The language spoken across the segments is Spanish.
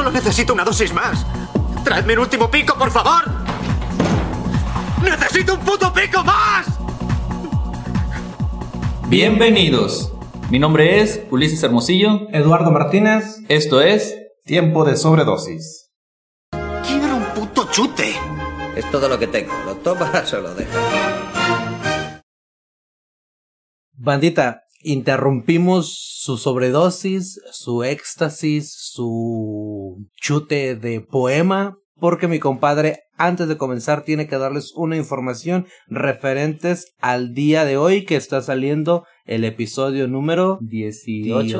Solo necesito una dosis más. ¡Traedme un último pico, por favor! ¡Necesito un puto pico más! Bienvenidos. Mi nombre es Ulises Hermosillo. Eduardo Martínez. Esto es Tiempo de Sobredosis. ¡Quiero un puto chute! Es todo lo que tengo. ¿Lo tomas o lo dejas? Bandita, interrumpimos su sobredosis, su éxtasis, su chute de poema, porque mi compadre, antes de comenzar, tiene que darles una información referentes al día de hoy, que está saliendo el episodio número 18.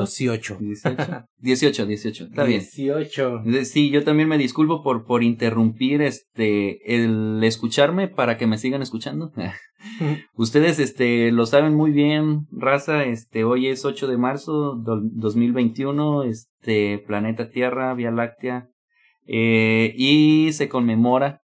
18. Está bien. 18. Sí, yo también me disculpo por interrumpir el escucharme para que me sigan escuchando. Ustedes lo saben muy bien, raza. Hoy es 8 de marzo 2021, planeta Tierra, Vía Láctea. Y se conmemora,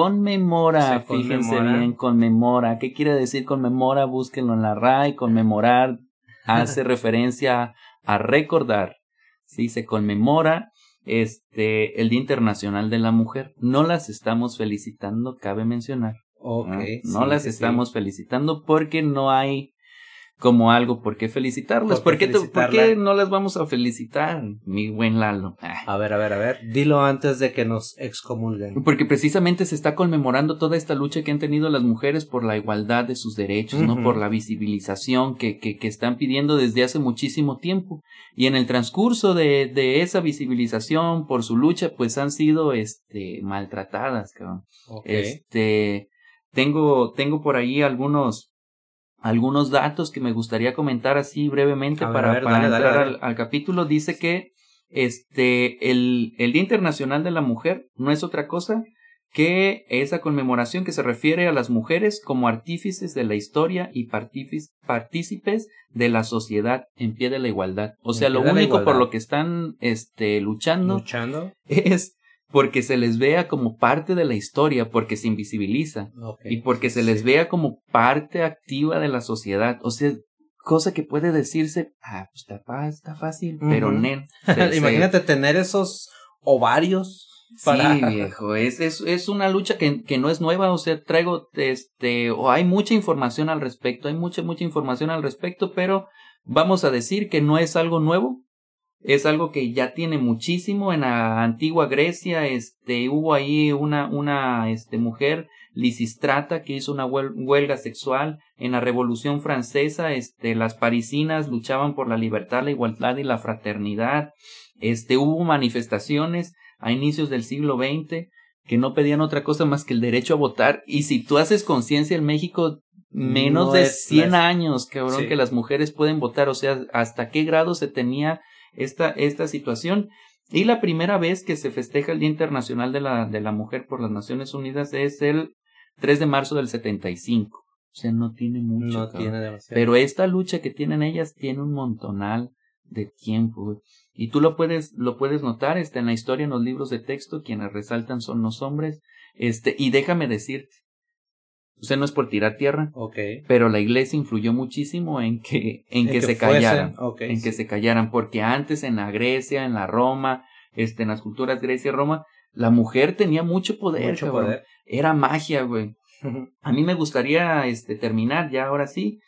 fíjense bien, conmemora. ¿Qué quiere decir conmemora? Búsquenlo en la RAE. Conmemorar hace referencia a recordar. Sí, se conmemora el Día Internacional de la Mujer. No las estamos felicitando, cabe mencionar. Okay, no las estamos felicitando porque no hay como algo por qué felicitarlas. ¿Por qué no las vamos a felicitar, mi buen Lalo? A ver. Dilo antes de que nos excomulguen. Porque precisamente se está conmemorando toda esta lucha que han tenido las mujeres por la igualdad de sus derechos, ¿no? Por la visibilización que están pidiendo desde hace muchísimo tiempo. Y en el transcurso de esa visibilización por su lucha, pues han sido maltratadas, cabrón. Okay. Tengo por ahí algunos datos que me gustaría comentar así brevemente para entrar al capítulo. Dice que el Día Internacional de la Mujer no es otra cosa que esa conmemoración que se refiere a las mujeres como artífices de la historia y partícipes de la sociedad en pie de la igualdad. O sea, lo único por lo que están luchando es porque se les vea como parte de la historia, porque se invisibiliza, y porque se les vea como parte activa de la sociedad. O sea, cosa que puede decirse, pues está fácil, pero imagínate tener esos ovarios para... Sí, viejo, es una lucha que no es nueva. O sea, traigo, o hay mucha información al respecto, hay mucha información al respecto, pero vamos a decir que no es algo nuevo. Es algo que ya tiene muchísimo. En la antigua Grecia, hubo ahí una mujer, Lisístrata, que hizo una huelga sexual. En la Revolución Francesa, las parisinas luchaban por la libertad, la igualdad y la fraternidad. Hubo manifestaciones a inicios del siglo XX que no pedían otra cosa más que el derecho a votar. Y si tú haces conciencia, en México, menos de 100 años, cabrón, sí, que las mujeres pueden votar. O sea, ¿hasta qué grado se tenía esta situación? Y la primera vez que se festeja el Día Internacional de la Mujer por las Naciones Unidas es el 3 de marzo del 75. O sea, no tiene mucho. No tiene demasiado. Pero esta lucha que tienen ellas tiene un montonal de tiempo, güey. Y tú lo puedes notar, en la historia, en los libros de texto, quienes resaltan son los hombres. Y déjame decirte, o sea, no es por tirar tierra, pero la iglesia influyó muchísimo en que se callaran, se callaran, porque antes en la Grecia, en la Roma, en las culturas Grecia y Roma, la mujer tenía mucho poder, poder. Era magia, güey. A mí me gustaría terminar ya ahora sí.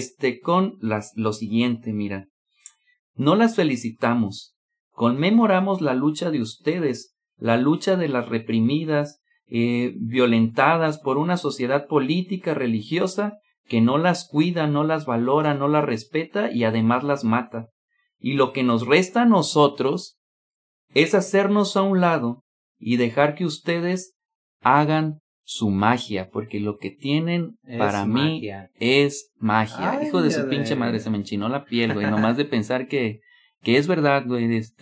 Con lo siguiente, mira. No las felicitamos, conmemoramos la lucha de ustedes, la lucha de las reprimidas, violentadas por una sociedad política, religiosa, que no las cuida, no las valora, no las respeta y además las mata. Y lo que nos resta a nosotros es hacernos a un lado y dejar que ustedes hagan su magia, porque lo que tienen para mí es magia. Ay, hijo de su pinche madre, se me enchinó la piel, güey, nomás de pensar que es verdad, güey.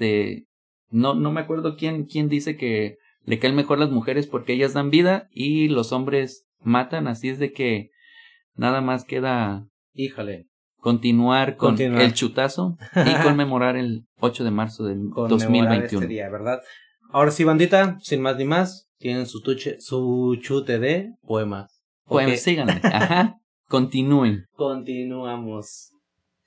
No me acuerdo quién dice que le caen mejor las mujeres porque ellas dan vida y los hombres matan. Así es de que nada más queda, continuar con el chutazo y conmemorar el 8 de marzo del 2021. Este día, ¿verdad? Ahora sí, bandita, sin más ni más, tienen su chute de poemas. Síganme. Ajá. Continúen. Continuamos.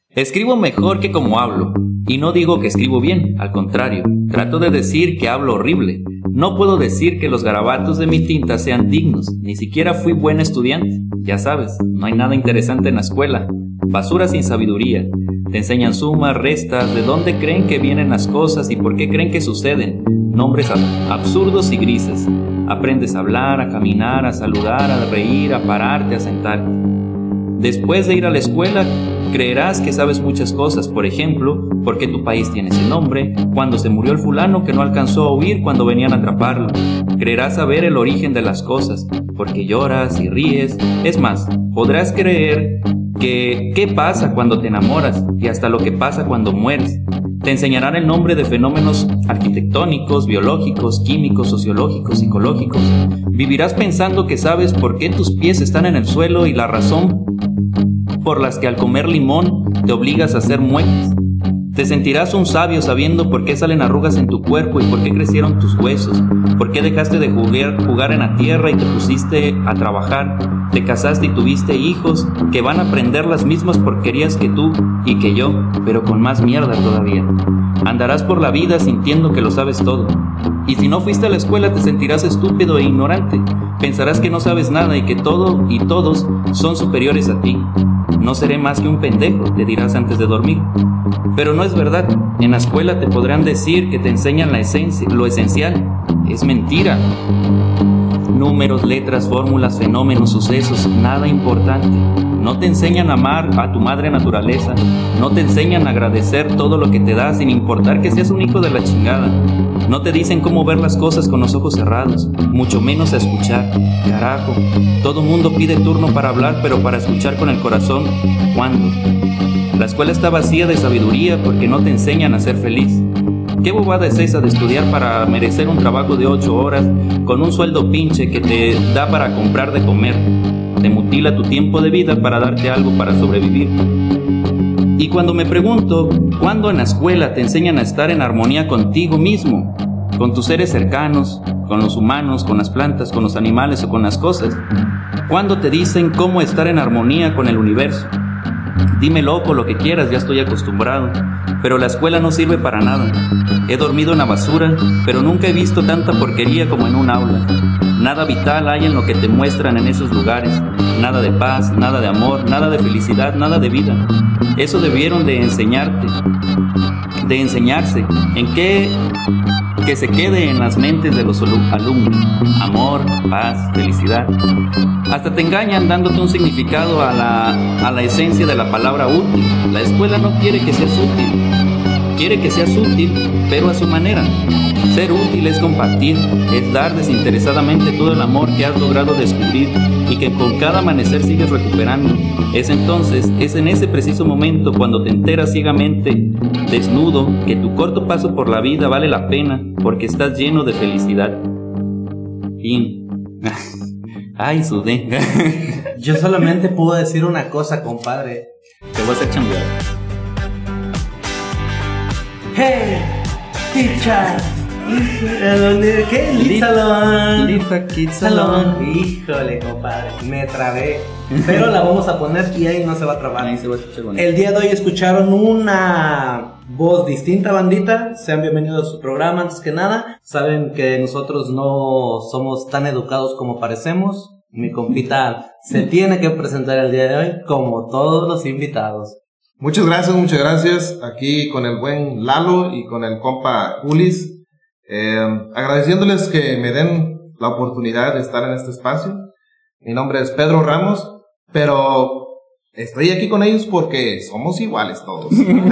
Escribo mejor que como hablo, y no digo que escribo bien, al contrario, trato de decir que hablo horrible. No puedo decir que los garabatos de mi tinta sean dignos, ni siquiera fui buen estudiante. Ya sabes, no hay nada interesante en la escuela, basura sin sabiduría. Te enseñan sumas, restas, de dónde creen que vienen las cosas y por qué creen que suceden, nombres absurdos y grises. Aprendes a hablar, a caminar, a saludar, a reír, a pararte, a sentarte. Después de ir a la escuela, creerás que sabes muchas cosas, por ejemplo, por qué tu país tiene ese nombre, cuándo se murió el fulano que no alcanzó a huir cuando venían a atraparlo. Creerás saber el origen de las cosas, por qué lloras y ríes. Es más, podrás creer que qué pasa cuando te enamoras y hasta lo que pasa cuando mueres. Te enseñarán el nombre de fenómenos arquitectónicos, biológicos, químicos, sociológicos, psicológicos. Vivirás pensando que sabes por qué tus pies están en el suelo y la razón por las que al comer limón te obligas a hacer muecas. Te sentirás un sabio sabiendo por qué salen arrugas en tu cuerpo y por qué crecieron tus huesos, por qué dejaste de jugar en la tierra y te pusiste a trabajar, te casaste y tuviste hijos que van a aprender las mismas porquerías que tú y que yo, pero con más mierda todavía. Andarás por la vida sintiendo que lo sabes todo. Y si no fuiste a la escuela te sentirás estúpido e ignorante. Pensarás que no sabes nada y que todo y todos son superiores a ti. No seré más que un pendejo, te dirás antes de dormir. Pero no es verdad. En la escuela te podrán decir que te enseñan la esencia, lo esencial. Es mentira. Números, letras, fórmulas, fenómenos, sucesos, nada importante. No te enseñan a amar a tu madre naturaleza. No te enseñan a agradecer todo lo que te da sin importar que seas un hijo de la chingada. No te dicen cómo ver las cosas con los ojos cerrados, mucho menos a escuchar. Carajo, todo mundo pide turno para hablar, pero para escuchar con el corazón, ¿cuándo? La escuela está vacía de sabiduría porque no te enseñan a ser feliz. ¿Qué bobada es esa de estudiar para merecer un trabajo de 8 horas con un sueldo pinche que te da para comprar de comer? Te mutila tu tiempo de vida para darte algo para sobrevivir. Y cuando me pregunto, ¿cuándo en la escuela te enseñan a estar en armonía contigo mismo? Con tus seres cercanos, con los humanos, con las plantas, con los animales o con las cosas. ¿Cuándo te dicen cómo estar en armonía con el universo? Dime loco lo que quieras, ya estoy acostumbrado. Pero la escuela no sirve para nada. He dormido en la basura, pero nunca he visto tanta porquería como en un aula. Nada vital hay en lo que te muestran en esos lugares. Nada de paz, nada de amor, nada de felicidad, nada de vida. Eso debieron de enseñarte, de enseñarse. ¿En qué? Que se quede en las mentes de los alumnos. Amor, paz, felicidad. Hasta te engañan dándote un significado a la esencia de la palabra útil. La escuela no quiere que seas útil. Quiere que seas útil, pero a su manera. Ser útil es compartir, es dar desinteresadamente todo el amor que has logrado descubrir y que con cada amanecer sigues recuperando. Es en ese preciso momento cuando te enteras ciegamente, desnudo, que tu corto paso por la vida vale la pena porque estás lleno de felicidad. Fin. Ay, sudé. Yo solamente puedo decir una cosa, compadre. Te voy a hacer chambear. ¡Hey! ¡Teacher! ¿Qué? Lisa Kids Salon. Híjole, compadre, me trabé. Pero la vamos a poner y ahí no se va a trabar. Ahí se va a escuchar bonito. El día de hoy escucharon una voz distinta, bandita. Sean bienvenidos a su programa. Antes que nada, saben que nosotros no somos tan educados como parecemos. Mi compita se tiene que presentar el día de hoy como todos los invitados. Muchas gracias. Aquí con el buen Lalo y con el compa Ulis. Agradeciéndoles que me den la oportunidad de estar en este espacio. Mi nombre es Pedro Ramos, pero estoy aquí con ellos porque somos iguales todos.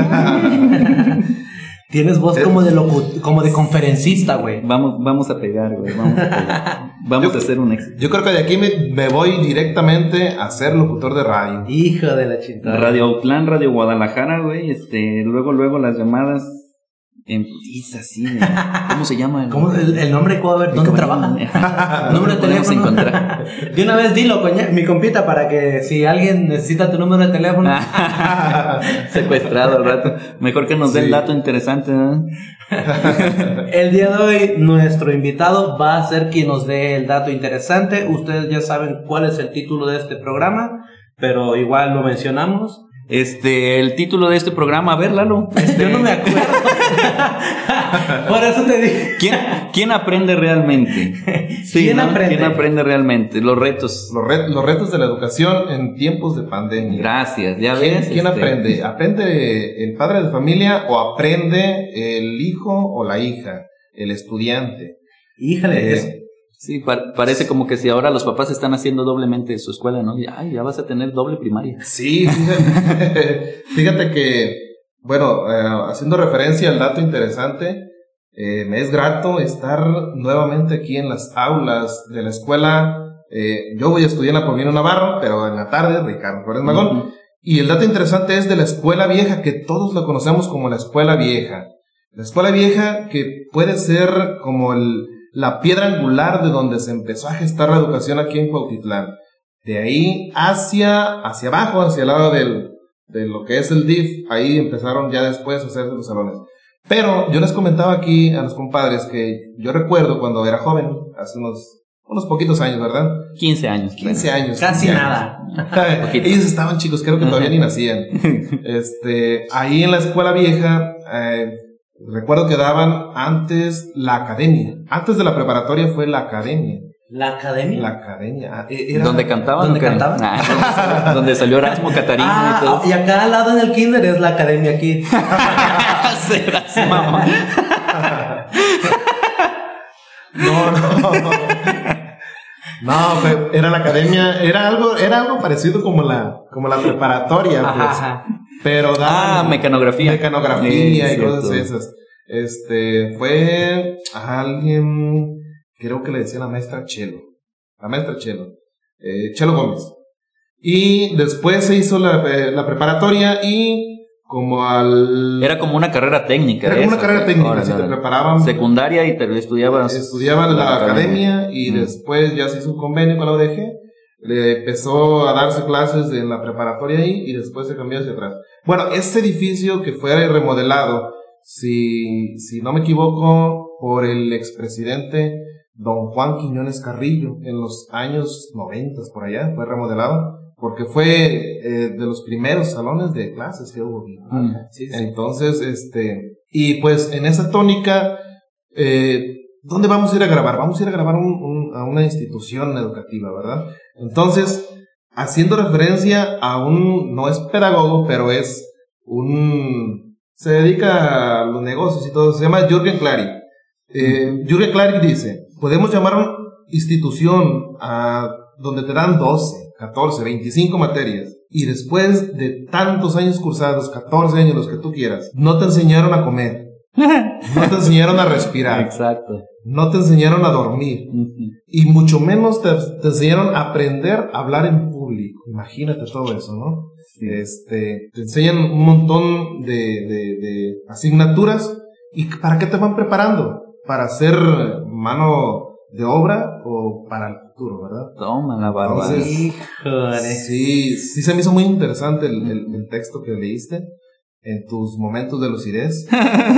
Tienes voz como de conferencista, güey. Vamos a pegar, güey. Vamos a hacer un éxito. Yo creo que de aquí me voy directamente a ser locutor de radio. Hijo de la chingada. Radio Autlán, Radio Guadalajara, güey. Luego las llamadas en putiza, sí. ¿Cómo se llama? ¿Cómo el nombre? ¿Cómo? A ver, ¿dónde trabaja? Número de teléfono. Encontrar. De una vez dilo, mi compita, para que si alguien necesita tu número de teléfono. Secuestrado al rato. Mejor que nos dé el dato interesante, ¿no? El día de hoy nuestro invitado va a ser quien nos dé el dato interesante. Ustedes ya saben cuál es el título de este programa, pero igual lo mencionamos. El título de este programa, a ver, Lalo. Yo no me acuerdo. Por eso te dije. ¿Quién aprende realmente? Sí, ¿Quién ¿no? aprende? ¿Quién aprende realmente? Los retos. Los retos de la educación en tiempos de pandemia. Gracias, ya ¿Quién, ves. quién aprende? ¿Aprende el padre de familia o aprende el hijo o la hija, el estudiante? Híjale. Sí, parece como que si ahora los papás están haciendo doblemente su escuela, ¿no? Ya vas a tener doble primaria. Sí, fíjate que, bueno, haciendo referencia al dato interesante, me es grato estar nuevamente aquí en las aulas de la escuela. Yo voy a estudiar en la Paulino Navarro, pero en la tarde, Ricardo Flores Magón. Y el dato interesante es de la escuela vieja, que todos la conocemos como la escuela vieja. La escuela vieja que puede ser como la piedra angular de donde se empezó a gestar la educación aquí en Cuautitlán. De ahí hacia abajo, hacia el lado de lo que es el DIF, ahí empezaron ya después a hacerse los salones. Pero yo les comentaba aquí a los compadres que yo recuerdo cuando era joven, hace unos poquitos años, ¿verdad? 15 años. 15 años. Casi 15 nada. años. Ellos estaban chicos, creo que todavía ni nacían. Ahí en la escuela vieja, recuerdo que daban antes la academia. Antes de la preparatoria fue la academia. ¿La academia? La academia. ¿Dónde cantaban? ¿Dónde cantaban? Donde salió Erasmo Catarino y todo. Y acá al lado en el kinder es la academia aquí. Serás mamá. No, era la academia, era algo parecido como la preparatoria, pues. Ajá. Pero daban mecanografía. Mecanografía y cosas esas. Fue a alguien, creo que le decían la maestra Chelo. La maestra Chelo. Chelo Gómez. Y después se hizo la preparatoria y Era como una carrera técnica. Era como una carrera técnica, si te preparaban. Secundaria y te estudiabas. Estudiaban en la academia y después ya se hizo un convenio con la UDG. Le empezó a darse clases en la preparatoria ahí y después se cambió hacia atrás. Bueno, ese edificio que fue remodelado, si no me equivoco, por el expresidente don Juan Quiñones Carrillo, en los años 90 por allá, fue remodelado, porque fue de los primeros salones de clases que hubo. Sí. Entonces, y pues en esa tónica, ¿dónde vamos a ir a grabar? Vamos a ir a grabar a una institución educativa, ¿verdad? Entonces, haciendo referencia a no es pedagogo, pero se dedica a los negocios y todo, se llama Jürgen Klarik. Jürgen Klarik dice, podemos llamar a una institución donde te dan 12, 14, 25 materias, y después de tantos años cursados, 14 años, los que tú quieras, no te enseñaron a comer, no te enseñaron a respirar. Exacto. No te enseñaron a dormir. Y mucho menos te enseñaron a aprender a hablar en público. Imagínate todo eso, ¿no? Sí. Te enseñan un montón de asignaturas. ¿Y para qué te van preparando? ¿Para ser mano de obra o para el futuro, verdad? Toma la barba. Sí, se me hizo muy interesante el texto que leíste. En tus momentos de lucidez.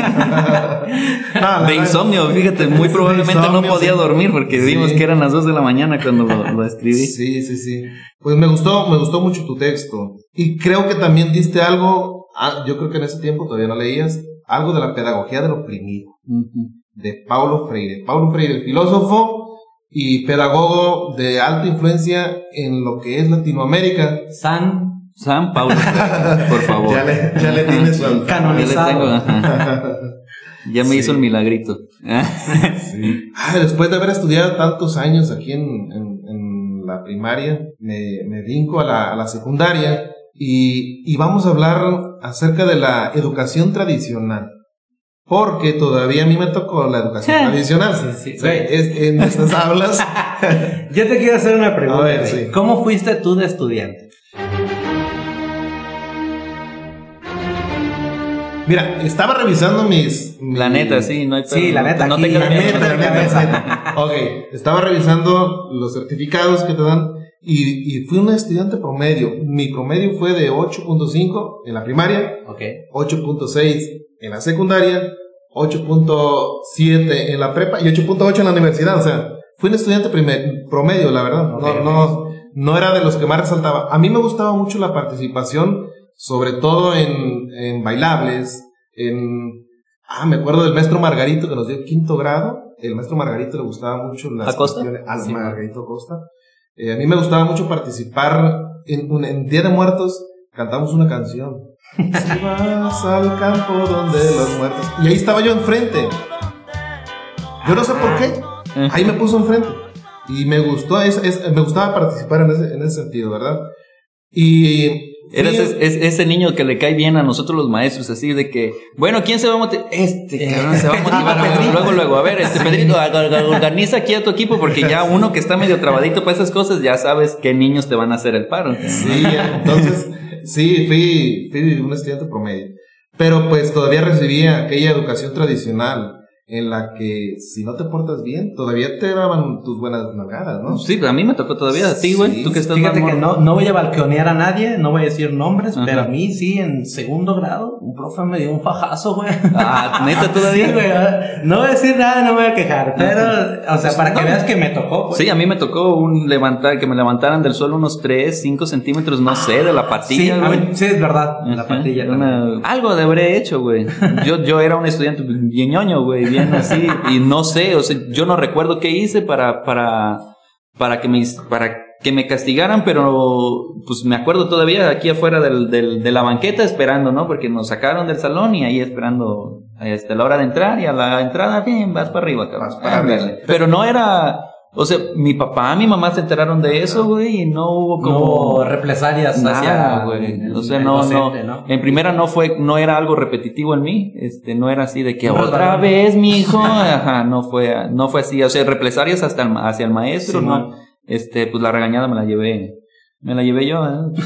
De insomnio, fíjate, muy probablemente no podía dormir porque vimos que eran las 2 de la mañana cuando lo escribí. Sí. Pues me gustó mucho tu texto. Y creo que también diste algo, yo creo que en ese tiempo todavía no leías, algo de la pedagogía del oprimido. De Paulo Freire. Paulo Freire, filósofo y pedagogo de alta influencia en lo que es Latinoamérica. San Paulo, por favor. Ya le tienes su canonizado. Ya me hizo el milagrito. Sí. Después de haber estudiado tantos años aquí en la primaria, me brinco a la secundaria y vamos a hablar acerca de la educación tradicional. Porque todavía a mí me tocó la educación tradicional. Sí. O sea, en estas aulas. Yo te quiero hacer una pregunta. A ver, sí. ¿Cómo fuiste tú de estudiante? Mira, estaba revisando La neta, sí, no hay pedo. Sí, la neta, no aquí, te la neta. Ok, estaba revisando los certificados que te dan y fui un estudiante promedio. Mi promedio fue de 8.5 en la primaria, 8.6 en la secundaria, 8.7 en la prepa y 8.8 en la universidad. O sea, fui un estudiante promedio, la verdad. No era de los que más resaltaba. A mí me gustaba mucho la participación sobre todo en bailables, me acuerdo del maestro Margarito que nos dio quinto grado. El maestro Margarito le gustaba mucho las cuestiones. Sí, Margarito Acosta. A mí me gustaba mucho participar en Día de Muertos. Cantamos una canción. Si vas al campo donde los muertos. Y ahí estaba yo enfrente. Yo no sé por qué. Ahí me puso enfrente. Y me gustó, me gustaba participar en ese sentido, ¿verdad? Y eras ese niño que le cae bien a nosotros los maestros, así de que, bueno, ¿quién se va a motivar? Cabrón se va a motivar luego, a ver, Pedrito, organiza aquí a tu equipo, porque ya uno que está medio trabadito para esas cosas, ya sabes qué niños te van a hacer el paro. Sí, entonces, sí, fui un estudiante promedio, pero pues todavía recibía aquella educación tradicional, en la que si no te portas bien, todavía te daban tus buenas nalgadas, ¿no? Sí, pero a mí me tocó todavía, a ti, güey, sí, tú que estás fíjate que no voy a balconear a nadie, no voy a decir nombres, pero a mí sí, en segundo grado, un profe me dio un fajazo, güey. ¿Neta todavía? Sí, güey, no voy a decir nada, no me voy a quejar, pero, o sea, para que veas que me tocó, güey. Sí, a mí me tocó que me levantaran del suelo unos 3, 5 centímetros, no sé, de la patilla, güey. Sí, es verdad, la patilla. Algo de habré hecho, güey. Yo era un estudiante bien ñoño, güey, bien así, y no sé, o sea, yo no recuerdo qué hice para que me castigaran, pero pues me acuerdo todavía aquí afuera de la banqueta esperando, ¿no? Porque nos sacaron del salón y ahí esperando la hora de entrar, y a la entrada, bien, vas para arriba, cabrón. Pero no era... O sea, mi papá, mi mamá se enteraron de eso, güey, y no hubo como... No, represalias hacia, güey. O sea, no. En primera no era algo repetitivo en mí, no era así de que otra vez, mi hijo, no fue así. O sea, represalias hacia el maestro, sí, ¿no? Pues la regañada me la llevé yo,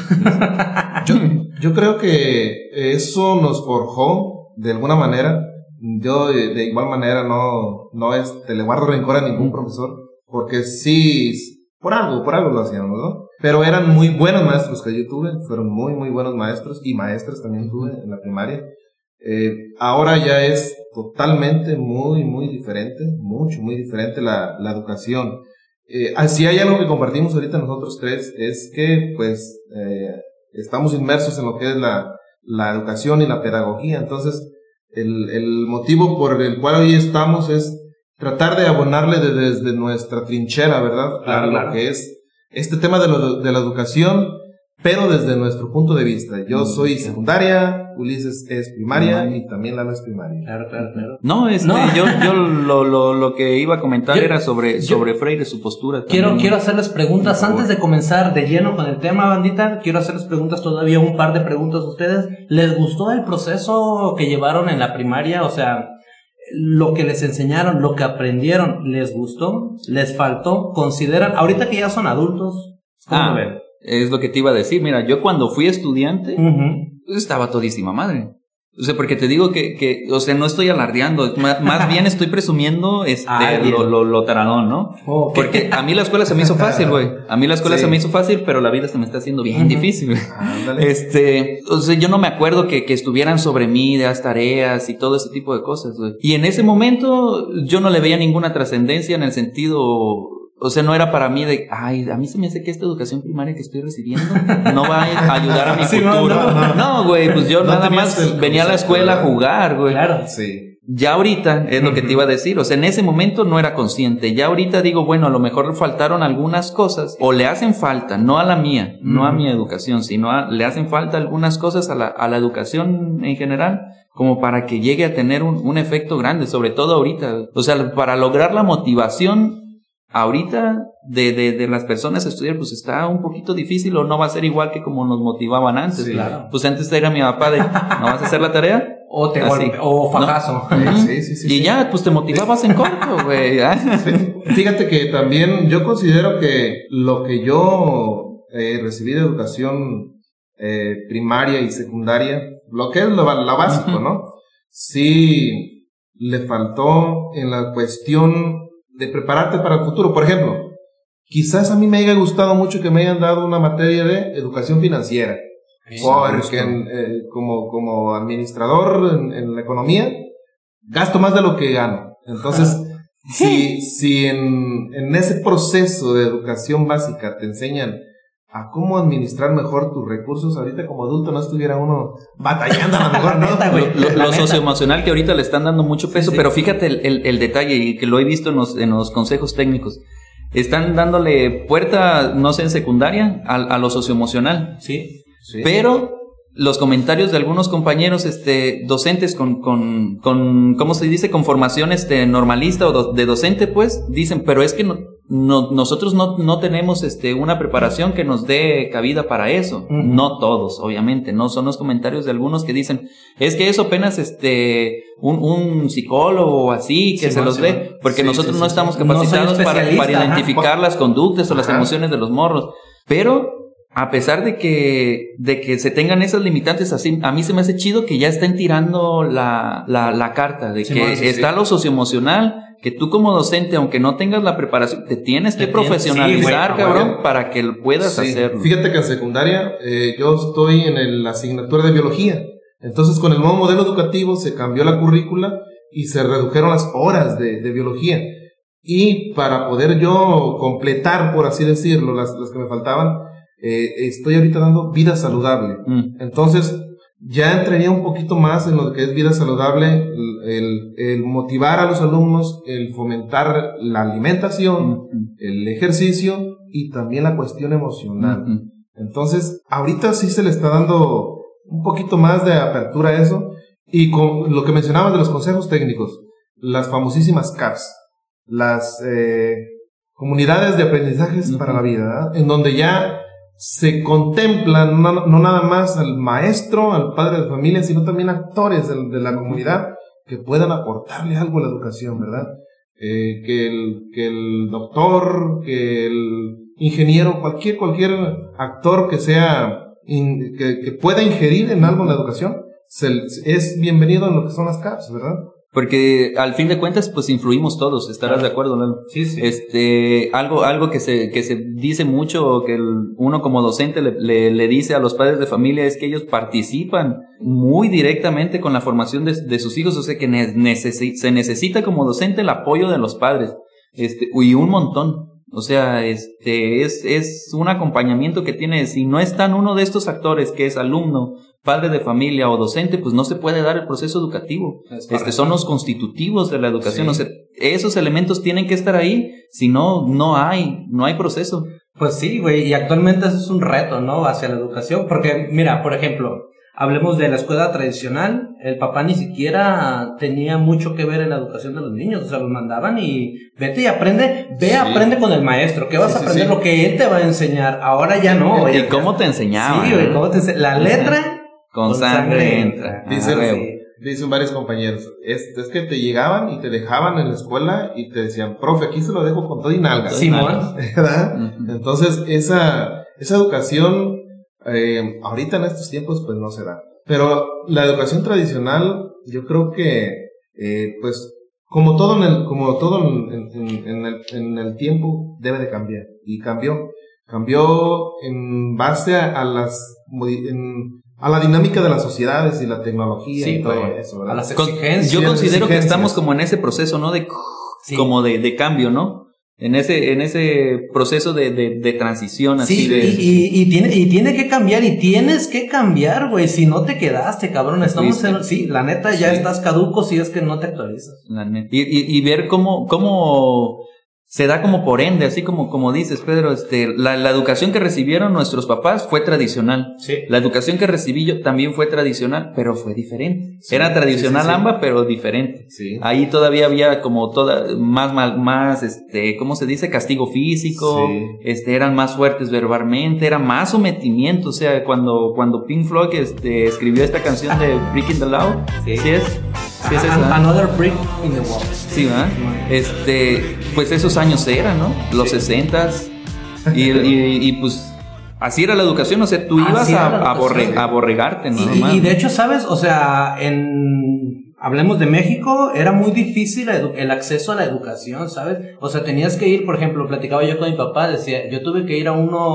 Yo creo que eso nos forjó de alguna manera. Yo de igual manera no le guardo rencor a ningún profesor. Porque sí, por algo lo hacíamos, ¿no? Pero eran muy buenos maestros que yo tuve, fueron muy, muy buenos maestros, y maestras también tuve en la primaria. Ahora ya es totalmente muy, muy diferente, muy diferente la educación. Así hay algo que compartimos ahorita nosotros tres, es que, pues, estamos inmersos en lo que es la educación y la pedagogía. Entonces, el motivo por el cual hoy estamos es tratar de abonarle desde nuestra trinchera, ¿verdad? Claro. Lo que es este tema de la educación, pero desde nuestro punto de vista. Yo soy secundaria, Ulises es primaria y también Lalo es primaria. Claro. No, yo lo que iba a comentar era sobre Freire, su postura. Quiero hacerles preguntas antes de comenzar de lleno con el tema, bandita. Quiero hacerles preguntas, todavía un par de preguntas a ustedes. ¿Les gustó el proceso que llevaron en la primaria? O sea, lo que les enseñaron, lo que aprendieron, ¿les gustó? ¿Les faltó? ¿Consideran, ahorita que ya son adultos, cómo ven? Es lo que te iba a decir. Mira, yo cuando fui estudiante, estaba todísima madre. O sea, porque te digo que o sea, no estoy alardeando, más bien estoy presumiendo lo taradón, ¿no? Okay. Porque a mí la escuela se me hizo fácil, güey. A mí la escuela se me hizo fácil, pero la vida se me está haciendo bien difícil. O sea, yo no me acuerdo que estuvieran sobre mí, de las tareas y todo ese tipo de cosas, güey. Y en ese momento yo no le veía ninguna trascendencia en el sentido... O sea, no era para mí de, a mí se me hace que esta educación primaria que estoy recibiendo no va a ayudar a mi futuro. No, güey, pues yo nada más venía a la escuela a jugar, güey. Claro. Sí. Ya ahorita es lo que te iba a decir, o sea, en ese momento no era consciente. Ya ahorita digo, bueno, a lo mejor le faltaron algunas cosas, o le hacen falta, no a la mía, no a mi educación, sino le hacen falta algunas cosas a la educación en general, como para que llegue a tener un efecto grande, sobre todo ahorita. O sea, para lograr la motivación ahorita de las personas a estudiar, pues está un poquito difícil, o no va a ser igual que como nos motivaban antes. Sí, claro. Pues antes era mi papá de, ¿no vas a hacer la tarea? O te o fajazo. ¿No? Sí. Y ya, pues te motivabas en corto, güey. Fíjate que también yo considero que lo que yo recibí de educación primaria y secundaria, lo que es lo básico, ¿no? Sí le faltó en la cuestión de prepararte para el futuro. Por ejemplo, quizás a mí me haya gustado mucho que me hayan dado una materia de educación financiera, porque como administrador en la economía gasto más de lo que gano. Entonces, si en ese proceso de educación básica te enseñan a cómo administrar mejor tus recursos. Ahorita como adulto no estuviera uno batallando a lo mejor, ¿no? Lo socioemocional que ahorita le están dando mucho peso, sí. Pero fíjate el detalle, y que lo he visto en los consejos técnicos. Están dándole puerta, no sé, en secundaria, a lo socioemocional. Sí. Pero los comentarios de algunos compañeros docentes con ¿cómo se dice? Con formación normalista o de docente, pues, dicen, pero es que nosotros no tenemos una preparación que nos dé cabida para eso. Uh-huh. No todos, obviamente, no son los comentarios de algunos que dicen, es que eso apenas un psicólogo o así que se los dé, porque nosotros no estamos capacitados para identificar las conductas o las emociones de los morros. Pero a pesar de que se tengan esas limitantes, así, a mí se me hace chido que ya estén tirando la carta de que está lo socioemocional, que tú como docente, aunque no tengas la preparación, te tienes que profesionalizar, cabrón, para que puedas hacerlo. Fíjate que en secundaria, yo estoy en la asignatura de biología. Entonces, con el nuevo modelo educativo se cambió la currícula y se redujeron las horas de biología. Y para poder yo completar, por así decirlo, las que me faltaban, estoy ahorita dando vida saludable. Entonces, ya entraría un poquito más en lo que es vida saludable, el motivar a los alumnos, el fomentar la alimentación, el ejercicio y también la cuestión emocional. Entonces, ahorita sí se le está dando un poquito más de apertura a eso. Y con lo que mencionabas de los consejos técnicos, las famosísimas CAPS, las comunidades de aprendizajes para la vida, ¿verdad? En donde ya se contemplan no nada más al maestro, al padre de familia, sino también actores de la comunidad que puedan aportarle algo a la educación, ¿verdad? Que el doctor, que el ingeniero, cualquier actor que sea que pueda ingerir en algo en la educación, es bienvenido en lo que son las CAPS, ¿verdad? Porque al fin de cuentas, pues influimos todos, ¿estarás de acuerdo, Lalo? Sí, sí. Algo que se dice mucho, que uno como docente le dice a los padres de familia, es que ellos participan muy directamente con la formación de sus hijos, o sea que se necesita como docente el apoyo de los padres, y un montón. O sea, es un acompañamiento que tiene. Si no están uno de estos actores, que es alumno, padre de familia o docente, pues no se puede dar el proceso educativo. Son los constitutivos de la educación. Sí. O sea, esos elementos tienen que estar ahí, si no, no hay proceso. Pues sí, güey, y actualmente eso es un reto, ¿no? Hacia la educación, porque, mira, por ejemplo, hablemos de la escuela tradicional, el papá ni siquiera tenía mucho que ver en la educación de los niños, o sea, los mandaban y vete y aprende, aprende con el maestro, que vas a aprender lo que él te va a enseñar, ahora ya no. ¿Y cómo te enseñaban? Sí, güey, ¿cómo te la letra con sangre entra. Dicen varios compañeros, es que te llegaban y te dejaban en la escuela y te decían, profe, aquí se lo dejo con todo y nalga. Simón. ¿Verdad? Entonces, esa educación, ahorita en estos tiempos, pues no se da. Pero la educación tradicional, yo creo que, pues, como todo en el tiempo, debe de cambiar. Y cambió en base a la dinámica de las sociedades y la tecnología y todo eso, ¿verdad? A las exigencias. Yo considero que estamos como en ese proceso, ¿no? Como de cambio, ¿no? En ese proceso de transición, así y tiene que cambiar, y tienes que cambiar, güey, si no te quedaste, cabrón, la neta ya estás caduco si es que no te actualizas. La neta. Y ver cómo se da como por ende, así como dices, Pedro, la educación que recibieron nuestros papás fue tradicional. Sí. La educación que recibí yo también fue tradicional, pero fue diferente. Sí. Era tradicional ambas, pero diferente. Sí. Ahí todavía había como más, ¿cómo se dice? Castigo físico. Sí. Eran más fuertes verbalmente, era más sometimiento. O sea, cuando Pink Floyd, escribió esta canción de Breaking the Law, ¿sí es? Sí, es Another Brick in the Wall. Sí, ¿verdad? Pues esos años eran, ¿no? Los 60s. Y pues así era la educación, o sea, tú ibas a aborregarte, ¿no? Y de hecho, ¿sabes? O sea, hablemos de México, era muy difícil el acceso a la educación, ¿sabes? O sea, tenías que ir, por ejemplo, platicaba yo con mi papá, decía, yo tuve que ir a uno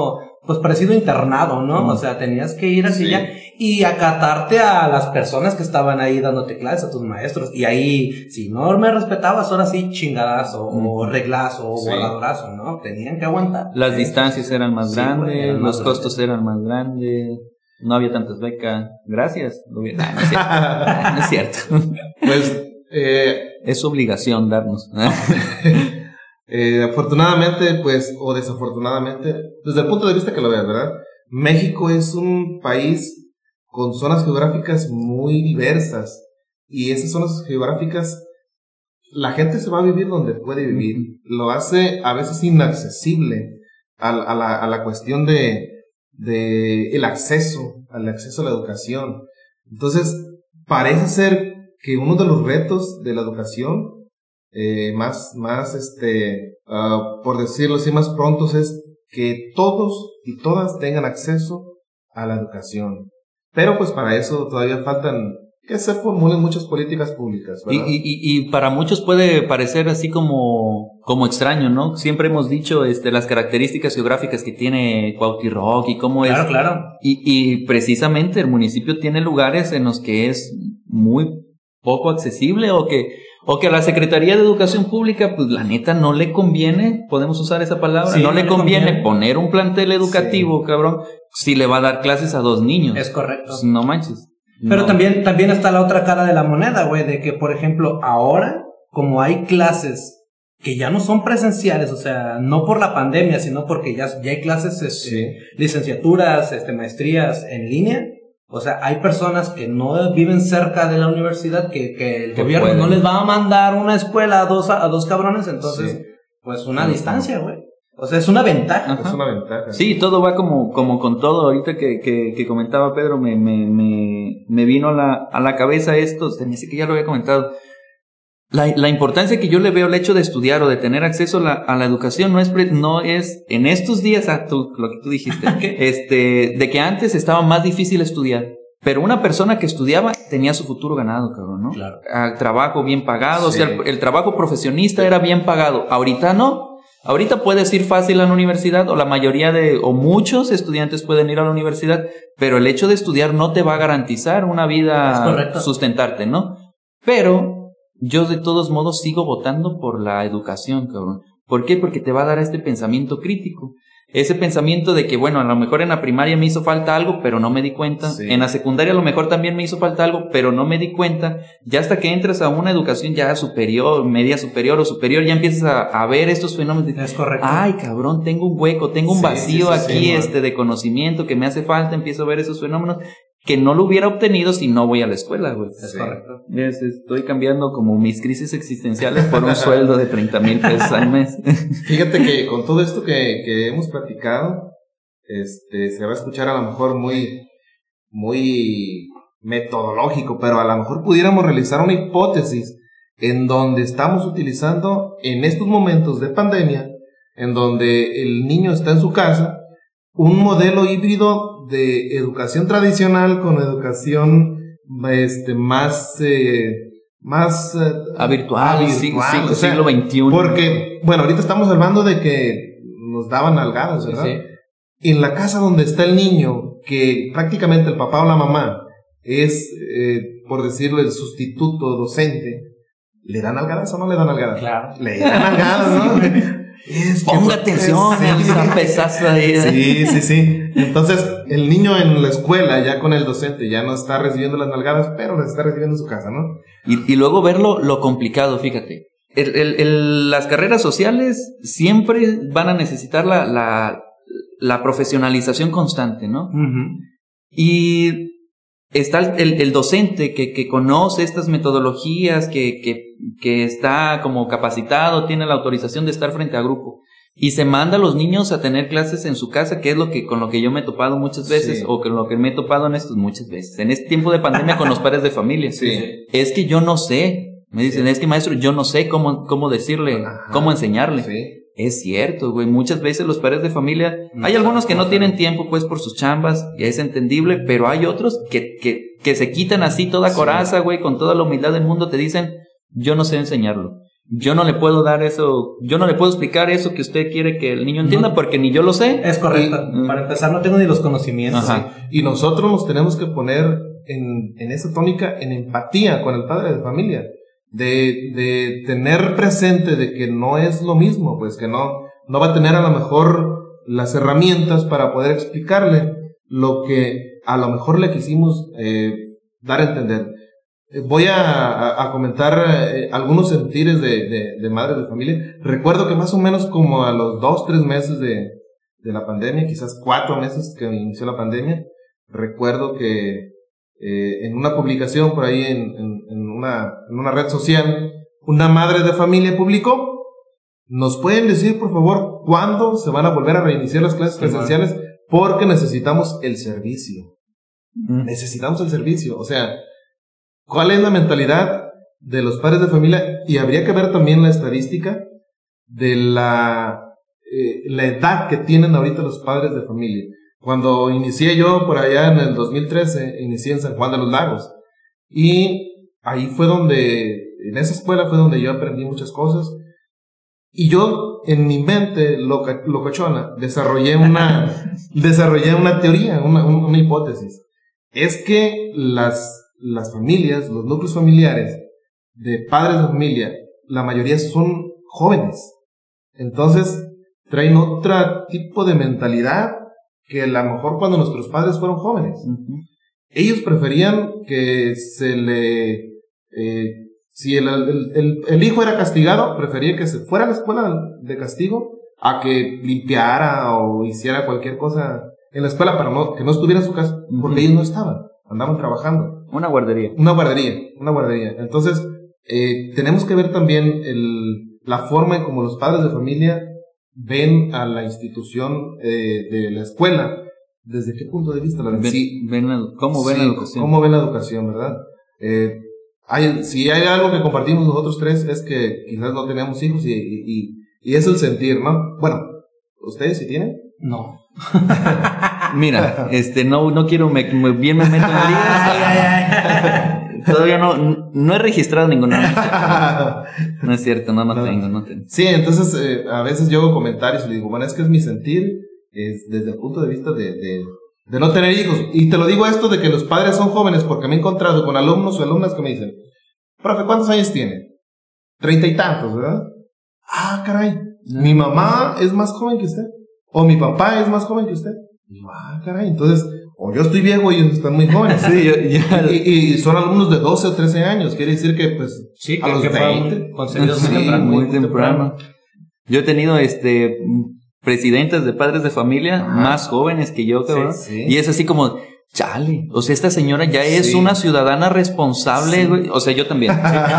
pues parecido internado, ¿no? O sea, tenías que ir así ya y acatarte a las personas que estaban ahí dándote clases, a tus maestros. Y ahí, si no me respetabas, ahora sí chingadazo, o reglazo, o borradorazo, ¿no? Tenían que aguantar. Las distancias eran más grandes, los costos eran más grandes, no había tantas becas. Gracias. No es cierto. No es cierto. Pues, es obligación darnos. Afortunadamente, pues, o desafortunadamente, desde el punto de vista que lo veas, ¿verdad? México es un país con zonas geográficas muy diversas, y esas zonas geográficas, la gente se va a vivir donde puede vivir. Lo hace a veces inaccesible a la cuestión de el acceso, al acceso a la educación. Entonces, parece ser que uno de los retos de la educación, por decirlo así, más prontos, es que todos y todas tengan acceso a la educación. Pero pues para eso todavía faltan que se formulen muchas políticas públicas, ¿verdad? Y para muchos puede parecer así como extraño, ¿no? Siempre hemos dicho las características geográficas que tiene Cuautitlán y cómo es. Claro. Y precisamente el municipio tiene lugares en los que es muy poco accesible, o que a la Secretaría de Educación Pública, pues la neta no le conviene, podemos usar esa palabra, no le conviene poner un plantel educativo, cabrón, si le va a dar clases a 2 niños. Es correcto. Pues no manches. Pero no. también está la otra cara de la moneda, güey, de que, por ejemplo, ahora, como hay clases que ya no son presenciales, o sea, no por la pandemia, sino porque ya hay clases, licenciaturas, maestrías en línea. O sea, hay personas que no viven cerca de la universidad, que el gobierno no les va a mandar una escuela a dos cabrones, entonces, pues una distancia, güey. O sea, es una ventaja. Es una ventaja. Sí, todo va como con todo. Ahorita que comentaba Pedro, me vino a la cabeza esto, se me dice que ya lo había comentado. La importancia que yo le veo al hecho de estudiar o de tener acceso a la educación no es en estos días, lo que tú dijiste, de que antes estaba más difícil estudiar, pero una persona que estudiaba tenía su futuro ganado, cabrón, ¿no? Claro. Trabajo bien pagado, o sea, el trabajo profesionista era bien pagado. Ahorita no. Ahorita puedes ir fácil a la universidad, o la mayoría o muchos estudiantes pueden ir a la universidad, pero el hecho de estudiar no te va a garantizar una vida sustentarte, ¿no? Pero yo de todos modos sigo votando por la educación, cabrón. ¿Por qué? Porque te va a dar este pensamiento crítico. Ese pensamiento de que, bueno, a lo mejor en la primaria me hizo falta algo, pero no me di cuenta. Sí. En la secundaria a lo mejor también me hizo falta algo, pero no me di cuenta. Ya hasta que entras a una educación ya superior, media superior o superior, ya empiezas a ver estos fenómenos. Es correcto. Ay, cabrón, tengo un hueco, tengo un vacío aquí, de conocimiento que me hace falta. Empiezo a ver esos fenómenos que no lo hubiera obtenido si no voy a la escuela, güey. Es correcto. Estoy cambiando como mis crisis existenciales por un sueldo de 30,000 pesos al mes. Fíjate que con todo esto que hemos platicado, se va a escuchar a lo mejor muy metodológico, pero a lo mejor pudiéramos realizar una hipótesis en donde estamos utilizando en estos momentos de pandemia, en donde el niño está en su casa, un modelo híbrido de educación tradicional con educación más virtual, siglo XXI. Porque, bueno, ahorita estamos hablando de que nos daban nalgadas, ¿verdad? Sí. En la casa donde está el niño, que prácticamente el papá o la mamá es, por decirlo, el sustituto docente, ¿le dan nalgadas o no le dan nalgadas? Claro. Le dan nalgadas, ¿no? Ponga atención, esa pesaza ahí. Sí. Entonces, el niño en la escuela, ya con el docente, ya no está recibiendo las nalgadas, pero las está recibiendo en su casa, ¿no? Y luego ver lo complicado, fíjate. Las carreras sociales siempre van a necesitar la profesionalización constante, ¿no? Uh-huh. Y está el docente que conoce estas metodologías, que está como capacitado, tiene la autorización de estar frente a grupo, y se manda a los niños a tener clases en su casa, que es con lo que yo me he topado muchas veces, o con lo que me he topado muchas veces, en este tiempo de pandemia con los padres de familia. Sí. Es que yo no sé, me dicen, es que maestro, yo no sé cómo decirle, cómo enseñarle. Sí. Es cierto, güey, muchas veces los padres de familia, hay algunos que no tienen tiempo, pues, por sus chambas, y es entendible, pero hay otros que se quitan así toda coraza, güey, con toda la humildad del mundo, te dicen, yo no sé enseñarlo. yo no le puedo dar eso, yo no le puedo explicar eso que usted quiere que el niño entienda porque ni yo lo sé. Es correcto. Para empezar, no tengo ni los conocimientos. Ajá. Y nosotros nos tenemos que poner en esa tónica, en empatía con el padre de familia, de tener presente de que no es lo mismo, pues que no va a tener a lo mejor las herramientas para poder explicarle lo que a lo mejor le quisimos dar a entender. Voy a comentar algunos sentires de madres de familia. Recuerdo que más o menos como a los 2-3 meses de la pandemia, quizás 4 meses que inició la pandemia, recuerdo que en una publicación por ahí en una red social, una madre de familia publicó: ¿nos pueden decir por favor cuándo se van a volver a reiniciar las clases presenciales? Porque necesitamos el servicio. Necesitamos el servicio. O sea, ¿cuál es la mentalidad de los padres de familia? Y habría que ver también la estadística de la edad que tienen ahorita los padres de familia. Cuando inicié yo por allá en el 2013, inicié en San Juan de los Lagos. Y ahí fue en esa escuela fue donde yo aprendí muchas cosas. Y yo, en mi mente locochona, desarrollé una teoría, una hipótesis. Es que las familias, los núcleos familiares de padres de familia, la mayoría son jóvenes. Entonces, traen otro tipo de mentalidad que a lo mejor cuando nuestros padres fueron jóvenes. Ellos preferían que si el hijo era castigado, prefería que se fuera a la escuela de castigo a que limpiara o hiciera cualquier cosa en la escuela para que no estuviera en su casa, porque ellos no estaban, andaban trabajando. Una guardería. Entonces, tenemos que ver también la forma en cómo los padres de familia ven a la institución de la escuela. ¿Desde qué punto de vista? ¿Cómo ven la educación? ¿Cómo ven la educación, verdad? Si hay algo que compartimos nosotros tres es que quizás no tenemos hijos y es el sentir, ¿no? Bueno, ¿ustedes sí tienen? No. Mira, no quiero, bien me meto en líos. Todavía no he registrado ninguna. No es cierto, no tengo. Sí, entonces a veces yo hago comentarios y le digo, bueno, es que es mi sentir, es desde el punto de vista de no tener hijos. Y te lo digo esto de que los padres son jóvenes porque me he encontrado con alumnos o alumnas que me dicen: profe, ¿cuántos años tiene? 30 y tantos, ¿verdad? Ah, caray, mi mamá es más joven que usted, o mi papá es más joven que usted. Y digo, ah, caray, entonces, o yo estoy viejo y ellos están muy jóvenes. Sí, y son alumnos de 12 o 13 años, quiere decir que pues sí, a los 20 concebidos muy temprano. Yo he tenido presidentes de padres de familia más jóvenes que yo, cabrón. Sí. Y es así como, chale, o sea, esta señora ya es una ciudadana responsable, güey. O sea, yo también.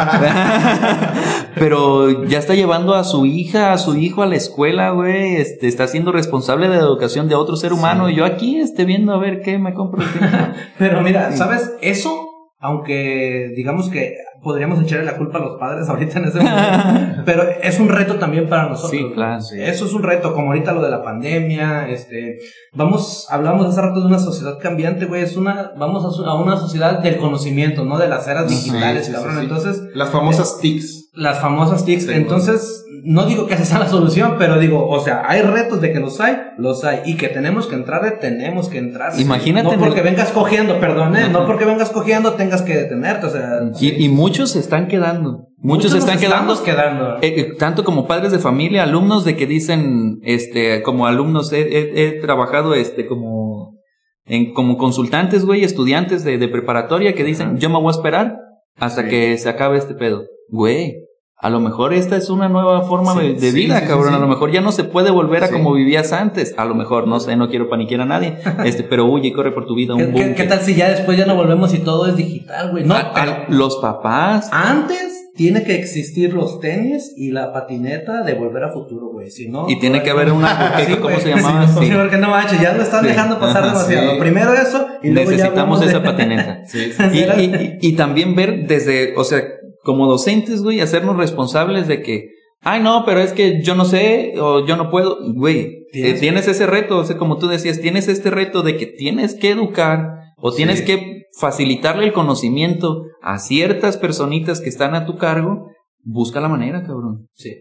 Pero ya está llevando a su hija, a su hijo a la escuela, güey. Está siendo responsable de la educación de otro ser humano. Y yo aquí viendo a ver qué me compro. Pero mira, ¿sabes? Eso, aunque digamos que podríamos echarle la culpa a los padres ahorita en ese momento, pero es un reto también para nosotros. Sí, claro. Sí. Eso es un reto, como ahorita lo de la pandemia, hablamos hace rato de una sociedad cambiante, güey, vamos a una sociedad del conocimiento, ¿no? De las eras digitales, sí, cabrón. Sí. Entonces, las famosas TICs. Sí, entonces, no digo que esa sea la solución, pero digo, o sea, hay retos de que los hay, y que tenemos que entrar. Imagínate. No porque vengas cogiendo, no porque vengas cogiendo tengas que detenerte, o sea. Y muchos se están quedando. Muchos se están quedando. Tanto como padres de familia, alumnos de que dicen, como alumnos, he trabajado, como consultantes, güey, estudiantes de preparatoria que dicen, yo me voy a esperar hasta que se acabe este pedo. Güey, a lo mejor esta es una nueva forma de vida, cabrón. A lo mejor ya no se puede volver a como vivías antes. A lo mejor, no sé, no quiero paniquear a nadie. Pero huye y corre por tu vida. ¿Qué tal si ya después ya no volvemos y todo es digital, güey? No, los papás. Antes tiene que existir los tenis y la patineta de Volver a Futuro, güey. Si no. Y tiene que haber una. ¿Cómo se llamaba? Sí, porque no manches, ya lo están dejando pasar demasiado. Primero eso y luego necesitamos esa patineta. Y también ver desde, o sea, como docentes, güey, hacernos responsables de que, ay, no, pero es que yo no sé o yo no puedo. Güey, tienes ese reto, o sea, como tú decías, tienes este reto de que tienes que educar o tienes que facilitarle el conocimiento a ciertas personitas que están a tu cargo busca la manera, cabrón. Sí.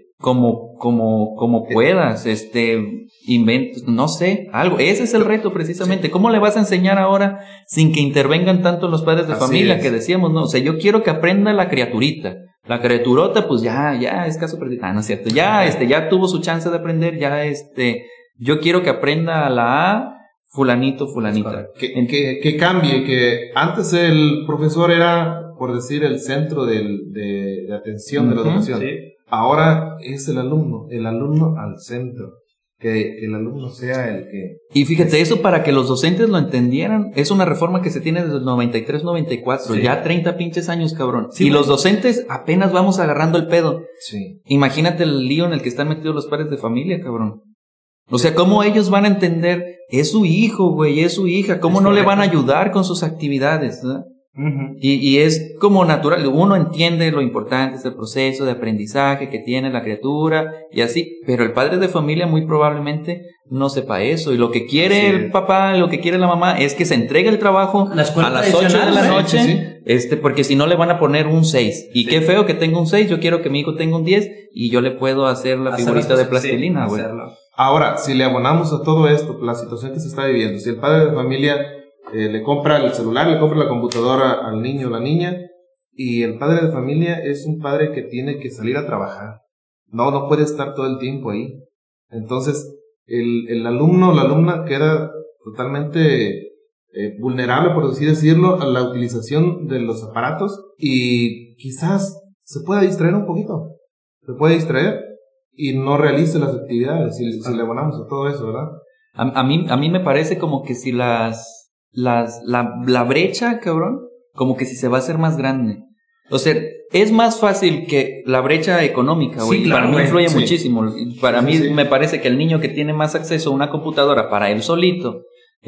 Como puedas, inventos, no sé, algo. Ese es el reto precisamente. ¿Cómo le vas a enseñar ahora sin que intervengan tanto los padres de Así familia es. que decíamos, no? O sea, yo quiero que aprenda la criaturita. La criaturota, pues ya es caso perdido. Ah, no es cierto. Ya tuvo su chance de aprender, yo quiero que aprenda a la A, fulanito, fulanita. Que cambie, que antes el profesor era, por decir, el centro de atención de la educación. Sí. Ahora es el alumno al centro. Que el alumno sea el que... Y fíjate, eso para que los docentes lo entendieran, es una reforma que se tiene desde el 93-94, Sí. ya 30 pinches años, cabrón. Sí, y güey. los docentes apenas vamos agarrando el pedo. Sí. Imagínate el lío en el que están metidos los padres de familia, cabrón. O sea, ¿cómo ellos van a entender? Es su hijo, güey, es su hija. ¿Cómo Es no le correcto. van a ayudar con sus actividades? ¿No? Ujú. Y es como natural. Uno entiende lo importante es el proceso de aprendizaje que tiene la criatura y así. Pero el padre de familia muy probablemente no sepa eso. Y lo que quiere Sí. el papá, lo que quiere la mamá es que se entregue el trabajo La escuela a las 8 de la tradicional, noche. sí, Porque si no le van a poner un 6. Y qué feo que tenga un 6. Yo quiero que mi hijo tenga un 10 y yo le puedo hacer la Hacer figurita las de cosas, sí, plastilina, güey. hacerlo. Ahora, si le abonamos a todo esto, la situación que se está viviendo, si el padre de familia le compra el celular, le compra la computadora al niño o la niña, y el padre de familia es un padre que tiene que salir a trabajar. No puede estar todo el tiempo ahí. Entonces, el alumno o la alumna queda totalmente vulnerable, por así decirlo, a la utilización de los aparatos y quizás se pueda distraer un poquito. Se puede distraer y no realice las actividades si le abonamos a todo eso, ¿verdad? A mí me parece como que si la brecha, cabrón, como que si se va a hacer más grande. O sea, es más fácil que la brecha económica, güey. Sí, claro, para mí güey, influye sí. muchísimo. Para Sí, mí sí. me parece que el niño que tiene más acceso a una computadora para él solito,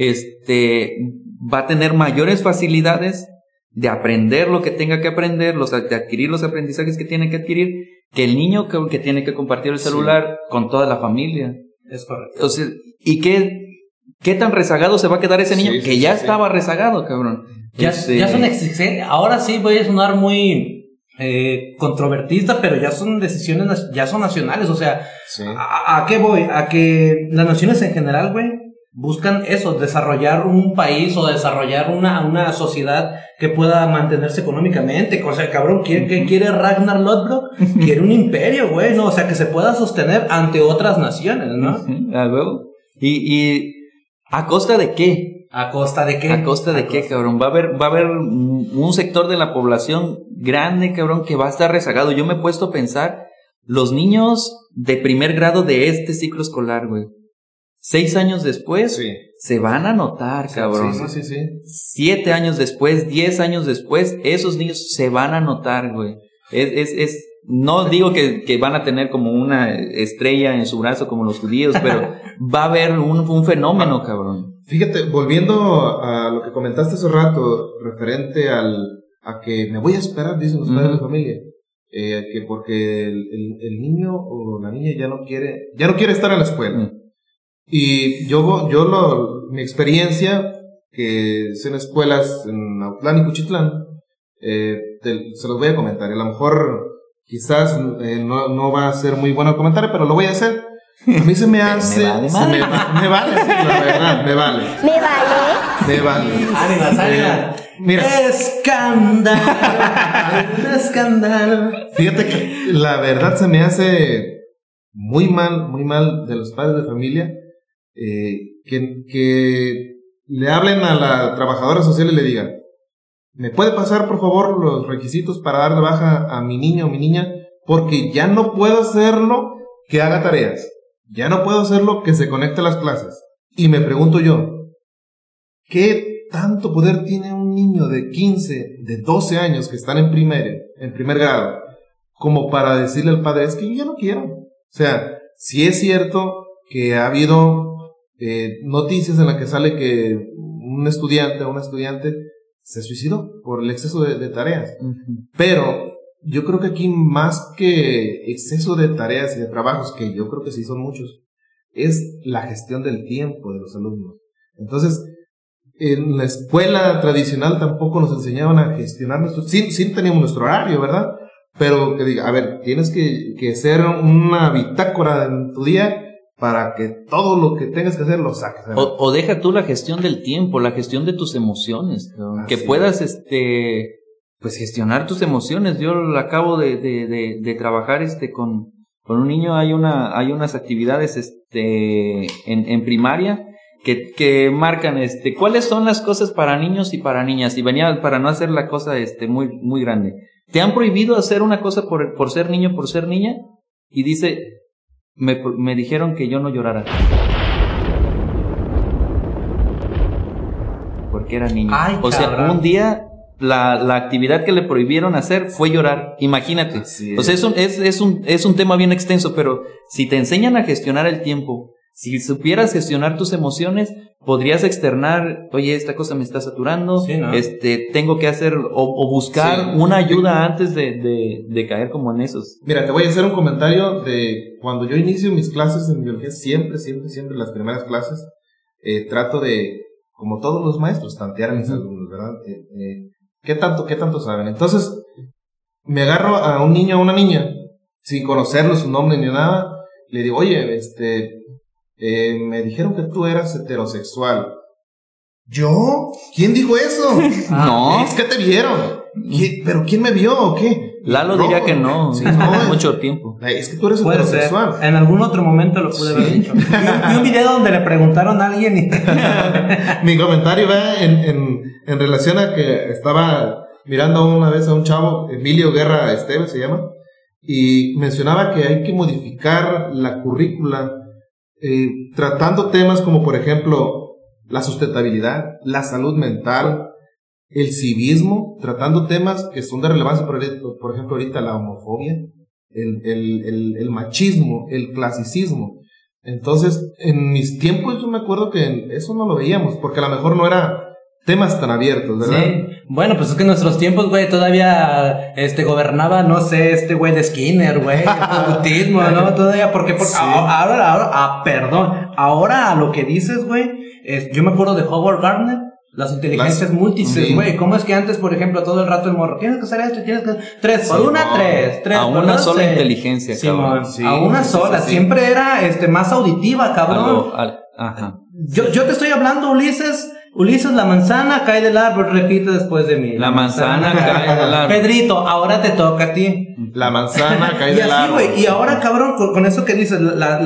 va a tener mayores facilidades de aprender lo que tenga que aprender, de adquirir los aprendizajes que tiene que adquirir, que el niño que tiene que compartir el celular con toda la familia. Es correcto. O sea, ¿y qué tan rezagado se va a quedar ese niño? Sí, Que sí, ya sí. estaba rezagado, cabrón. Ya son exigentes. Ahora sí voy a sonar muy controvertista, pero ya son decisiones, ya son nacionales. O sea, Sí. ¿a qué voy? A que las naciones en general, güey, buscan eso, desarrollar un país o desarrollar una sociedad que pueda mantenerse económicamente. O sea, cabrón, ¿qué quiere Ragnar Lodbrok? Quiere un imperio, güey, ¿no? O sea, que se pueda sostener ante otras naciones, ¿no? Ujú, a huevo. ¿Y a costa de qué? ¿A costa de qué? ¿A costa de qué, cabrón? Va a haber un sector de la población grande, cabrón, que va a estar rezagado. Yo me he puesto a pensar, los niños de primer grado de este ciclo escolar, güey, 6 años después, Sí. se van a notar, cabrón. Sí. 7 años después, 10 años después, esos niños se van a notar, güey. No digo que van a tener como una estrella en su brazo como los judíos, pero va a haber un fenómeno, cabrón. Fíjate, volviendo a lo que comentaste hace rato, referente a que me voy a esperar, dicen los padres de familia, que porque el niño o la niña ya no quiere estar en la escuela. Y mi experiencia, que es en escuelas en Autlán y Cuchitlán, se los voy a comentar. A lo mejor, quizás no va a ser muy bueno el comentario, pero lo voy a hacer. A mí se me hace... me vale, sí, la verdad, me vale. Me vale. Ánimas. Mira. Escándalo. Fíjate que la verdad se me hace muy mal de los padres de familia que le hablen a la trabajadora social y le digan: ¿me puede pasar por favor los requisitos para dar de baja a mi niño o mi niña? Porque ya no puedo hacerlo que haga tareas, ya no puedo hacerlo que se conecte a las clases. Y me pregunto yo, ¿qué tanto poder tiene un niño de 15, de 12 años que están en primer grado, como para decirle al padre, es que yo ya no quiero? O sea, si es cierto que ha habido noticias en las que sale que un estudiante o una estudiante se suicidó por el exceso de tareas. Pero yo creo que aquí, más que exceso de tareas y de trabajos, que yo creo que sí son muchos, es la gestión del tiempo de los alumnos. Entonces, en la escuela tradicional tampoco nos enseñaban a gestionar sí teníamos nuestro horario, ¿verdad? pero que diga, a ver, tienes que hacer una bitácora en tu día para que todo lo que tengas que hacer lo saques. O deja tú la gestión del tiempo, la gestión de tus emociones, que puedas, pues gestionar tus emociones. Yo acabo de trabajar, con un niño, hay unas actividades, en primaria, que marcan, cuáles son las cosas para niños y para niñas, y venía para no hacer la cosa, muy, muy grande. ¿Te han prohibido hacer una cosa por ser niño, por ser niña? Y dice, me dijeron que yo no llorara. Porque era niño. Ay, o sea, cabrón. un día la actividad que le prohibieron hacer fue llorar. Imagínate. O sea, es un tema bien extenso, pero si te enseñan a gestionar el tiempo, si supieras gestionar tus emociones, podrías externar, oye, esta cosa me está saturando, sí, ¿no? Tengo que hacer o buscar una ayuda antes de caer como en esos. Mira, te voy a hacer un comentario de cuando yo inicio mis clases en biología, siempre las primeras clases, trato de, como todos los maestros, tantear a mis alumnos, ¿verdad? ¿Qué tanto saben? Entonces, me agarro a un niño o una niña, sin conocerlo, su nombre ni nada, le digo, oye, me dijeron que tú eras heterosexual. ¿Yo? ¿Quién dijo eso? No. Es que te vieron. ¿Pero quién me vio o qué? Lalo diría que no. Sí, mucho tiempo. Es que tú eres Puede heterosexual. ser. En algún otro momento lo pude haber dicho. Vi un video donde le preguntaron a alguien y... Mi comentario va en relación a que estaba mirando una vez a un chavo, Emilio Guerra Esteve se llama, y mencionaba que hay que modificar la currícula tratando temas como, por ejemplo, la sustentabilidad, la salud mental, el civismo, tratando temas que son de relevancia, por ejemplo, ahorita la homofobia, el machismo, el clasicismo. Entonces, en mis tiempos yo me acuerdo que eso no lo veíamos, porque a lo mejor no era temas tan abiertos, ¿verdad? Sí. Bueno, pues es que en nuestros tiempos, güey, todavía gobernaba, no sé, güey de Skinner, güey, el autismo, ¿no? Todavía, porque Sí. ahora a lo que dices, güey, yo me acuerdo de Howard Gardner, las inteligencias múltiples, güey. Sí. ¿Cómo es que antes, por ejemplo, todo el rato el morro, tienes que hacer esto, tienes que... 3 por Sí, 1, no. 3 A por una 2, sola 6. inteligencia, Sí, cabrón. man, Sí, a una sí, sola, sí. siempre era más auditiva, cabrón. Ajá. Yo te estoy hablando, Ulises, la manzana cae del árbol, repite después de mí. La manzana cae del árbol. Pedrito, ahora te toca a ti. La manzana cae Y del así, árbol. güey, y ahora, cabrón, con eso que dices,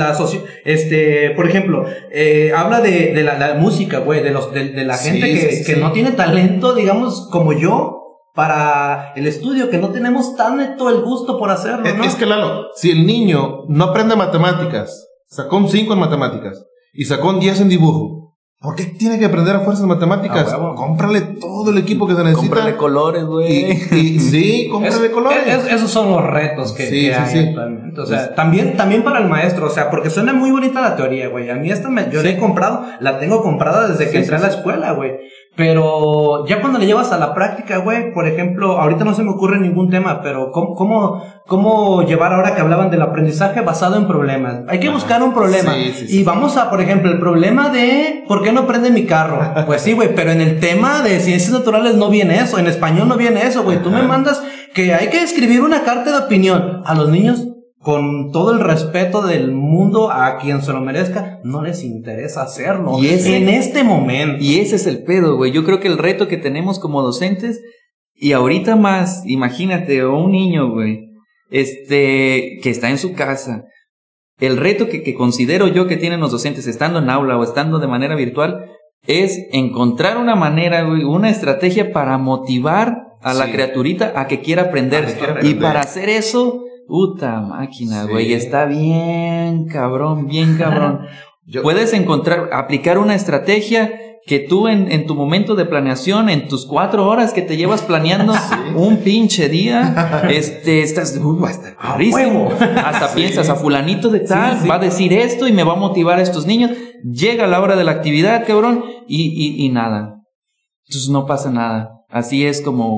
por ejemplo, habla de la música, güey, de la Sí, gente sí. que no tiene talento, digamos, como yo, para el estudio, que no tenemos tanto el gusto por hacerlo, ¿no? Es que, Lalo, si el niño no aprende matemáticas, sacó un 5 en matemáticas y sacó un 10 en dibujo, ¿por qué tiene que aprender a fuerzas matemáticas? Ah, huevo. Cómprale todo el equipo que se necesita. Cómprale colores, güey. Sí, cómprale colores. Esos son los retos que Sí, hay sí. actualmente. O sea, también para el maestro, o sea, porque suena muy bonita la teoría, güey. A mí yo la he comprado, la tengo comprada desde que entré a la escuela, güey. Pero ya cuando le llevas a la práctica, güey, por ejemplo, ahorita no se me ocurre ningún tema, pero ¿cómo llevar ahora que hablaban del aprendizaje basado en problemas? Hay que buscar un problema. Sí. Y vamos a, por ejemplo, el problema de ¿por qué no prende mi carro? Pues sí, güey, pero en el tema de ciencias naturales no viene eso, en español no viene eso, güey. Tú me mandas que hay que escribir una carta de opinión a los niños. Con todo el respeto del mundo a quien se lo merezca, no les interesa hacerlo. Y en este momento. Y ese es el pedo, güey. Yo creo que el reto que tenemos como docentes, y ahorita más, imagínate, un niño, güey, que está en su casa. El reto que considero yo que tienen los docentes, estando en aula o estando de manera virtual, es encontrar una manera, güey, una estrategia para motivar a la criaturita a que quiera aprender. Y para hacer eso, puta máquina, güey, está bien cabrón. Puedes aplicar una estrategia que tú en tu momento de planeación, en tus 4 horas que te llevas planeando un pinche día, estás, va a estar padrísimo. Hasta piensas, a fulanito de tal, va a decir esto y me va a motivar a estos niños. Llega la hora de la actividad, cabrón, y nada. Entonces no pasa nada. Así es como,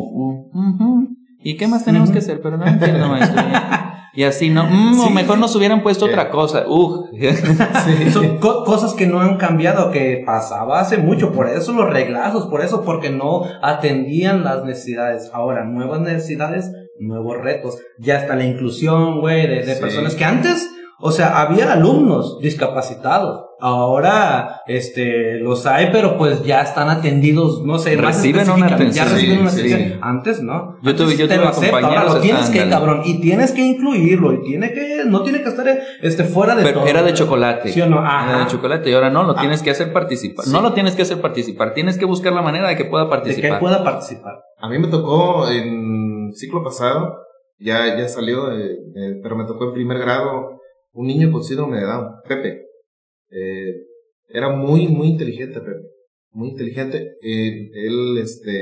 ¿y qué más tenemos que hacer? Pero no entiendo, maestro. Y así, ¿no? O mejor nos hubieran puesto otra cosa. Son cosas que no han cambiado, que pasaba hace mucho. Por eso los reglazos, porque no atendían las necesidades. Ahora, nuevas necesidades, nuevos retos. Ya está la inclusión, güey, de Sí. personas que antes, o sea, había alumnos discapacitados. Ahora, los hay, pero pues ya están atendidos, no sé, más Reciben una específicamente, ya atención. reciben una Sí, atención. sí. Antes, ¿no? Yo Antes tuve te lo acepto, ahora compañeros lo tienes que, estándar. cabrón, y tienes que incluirlo, y no tiene que estar, fuera de Pero todo. era de chocolate. ¿Sí o no? Era Ajá. de chocolate y ahora no, lo tienes que hacer participar. Sí. No lo tienes que hacer participar, tienes que buscar la manera de que pueda De participar. que pueda participar. A mí me tocó en ciclo pasado, ya salió, pero me tocó en primer grado un niño con síndrome de Down, Pepe. Era muy, muy inteligente, Pepe. Muy inteligente. Él,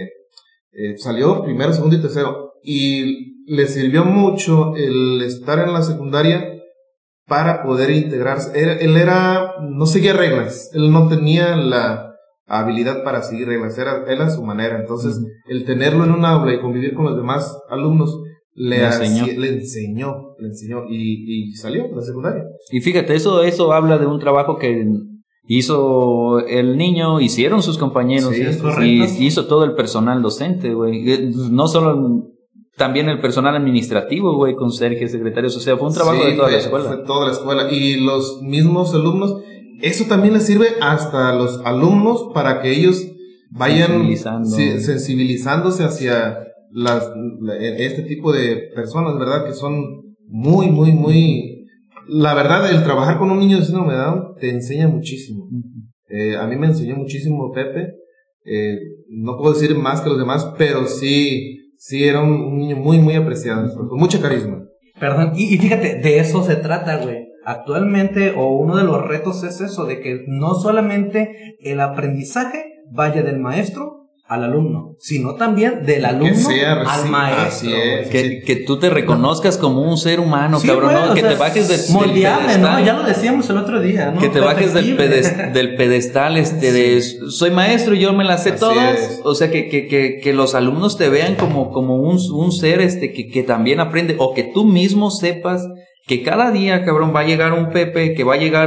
salió primero, segundo y tercero. Y le sirvió mucho el estar en la secundaria para poder integrarse. Él no seguía reglas. Él no tenía la habilidad para seguir reglas. Era su manera. Entonces, el tenerlo en un aula y convivir con los demás alumnos le enseñó y salió de la secundaria. Y fíjate, eso habla de un trabajo que hizo el niño, hicieron sus compañeros, Sí, es correcto. y hizo todo el personal docente, güey. No solo, también el personal administrativo, güey, conserjes, secretarios, o sea, fue un trabajo Sí, de toda la fue escuela. toda la escuela. Y los mismos alumnos, eso también les sirve hasta a los alumnos para que ellos vayan sensibilizándose hacia este tipo de personas, ¿verdad? Que son muy, muy, muy... La verdad, el trabajar con un niño de síndrome de Down te enseña muchísimo. A mí me enseñó muchísimo Pepe. No puedo decir más que los demás, pero sí era un niño muy, muy apreciado, con mucha carisma. Perdón, y fíjate, de eso se trata, güey. Actualmente, o uno de los retos es eso, de que no solamente el aprendizaje vaya del maestro al alumno, sino también del alumno al maestro. Así es. Que tú te reconozcas como un ser humano, Sí, cabrón, güey, ¿no? o Que sea, te bajes del moldeable, pedestal. ¿no? Ya lo decíamos el otro día, ¿no? Que te bajes del pedestal, de soy maestro y yo me las sé Así todas. es. O sea, que los alumnos te vean como un ser que también aprende, o que tú mismo sepas que cada día, cabrón, va a llegar un Pepe, que va a llegar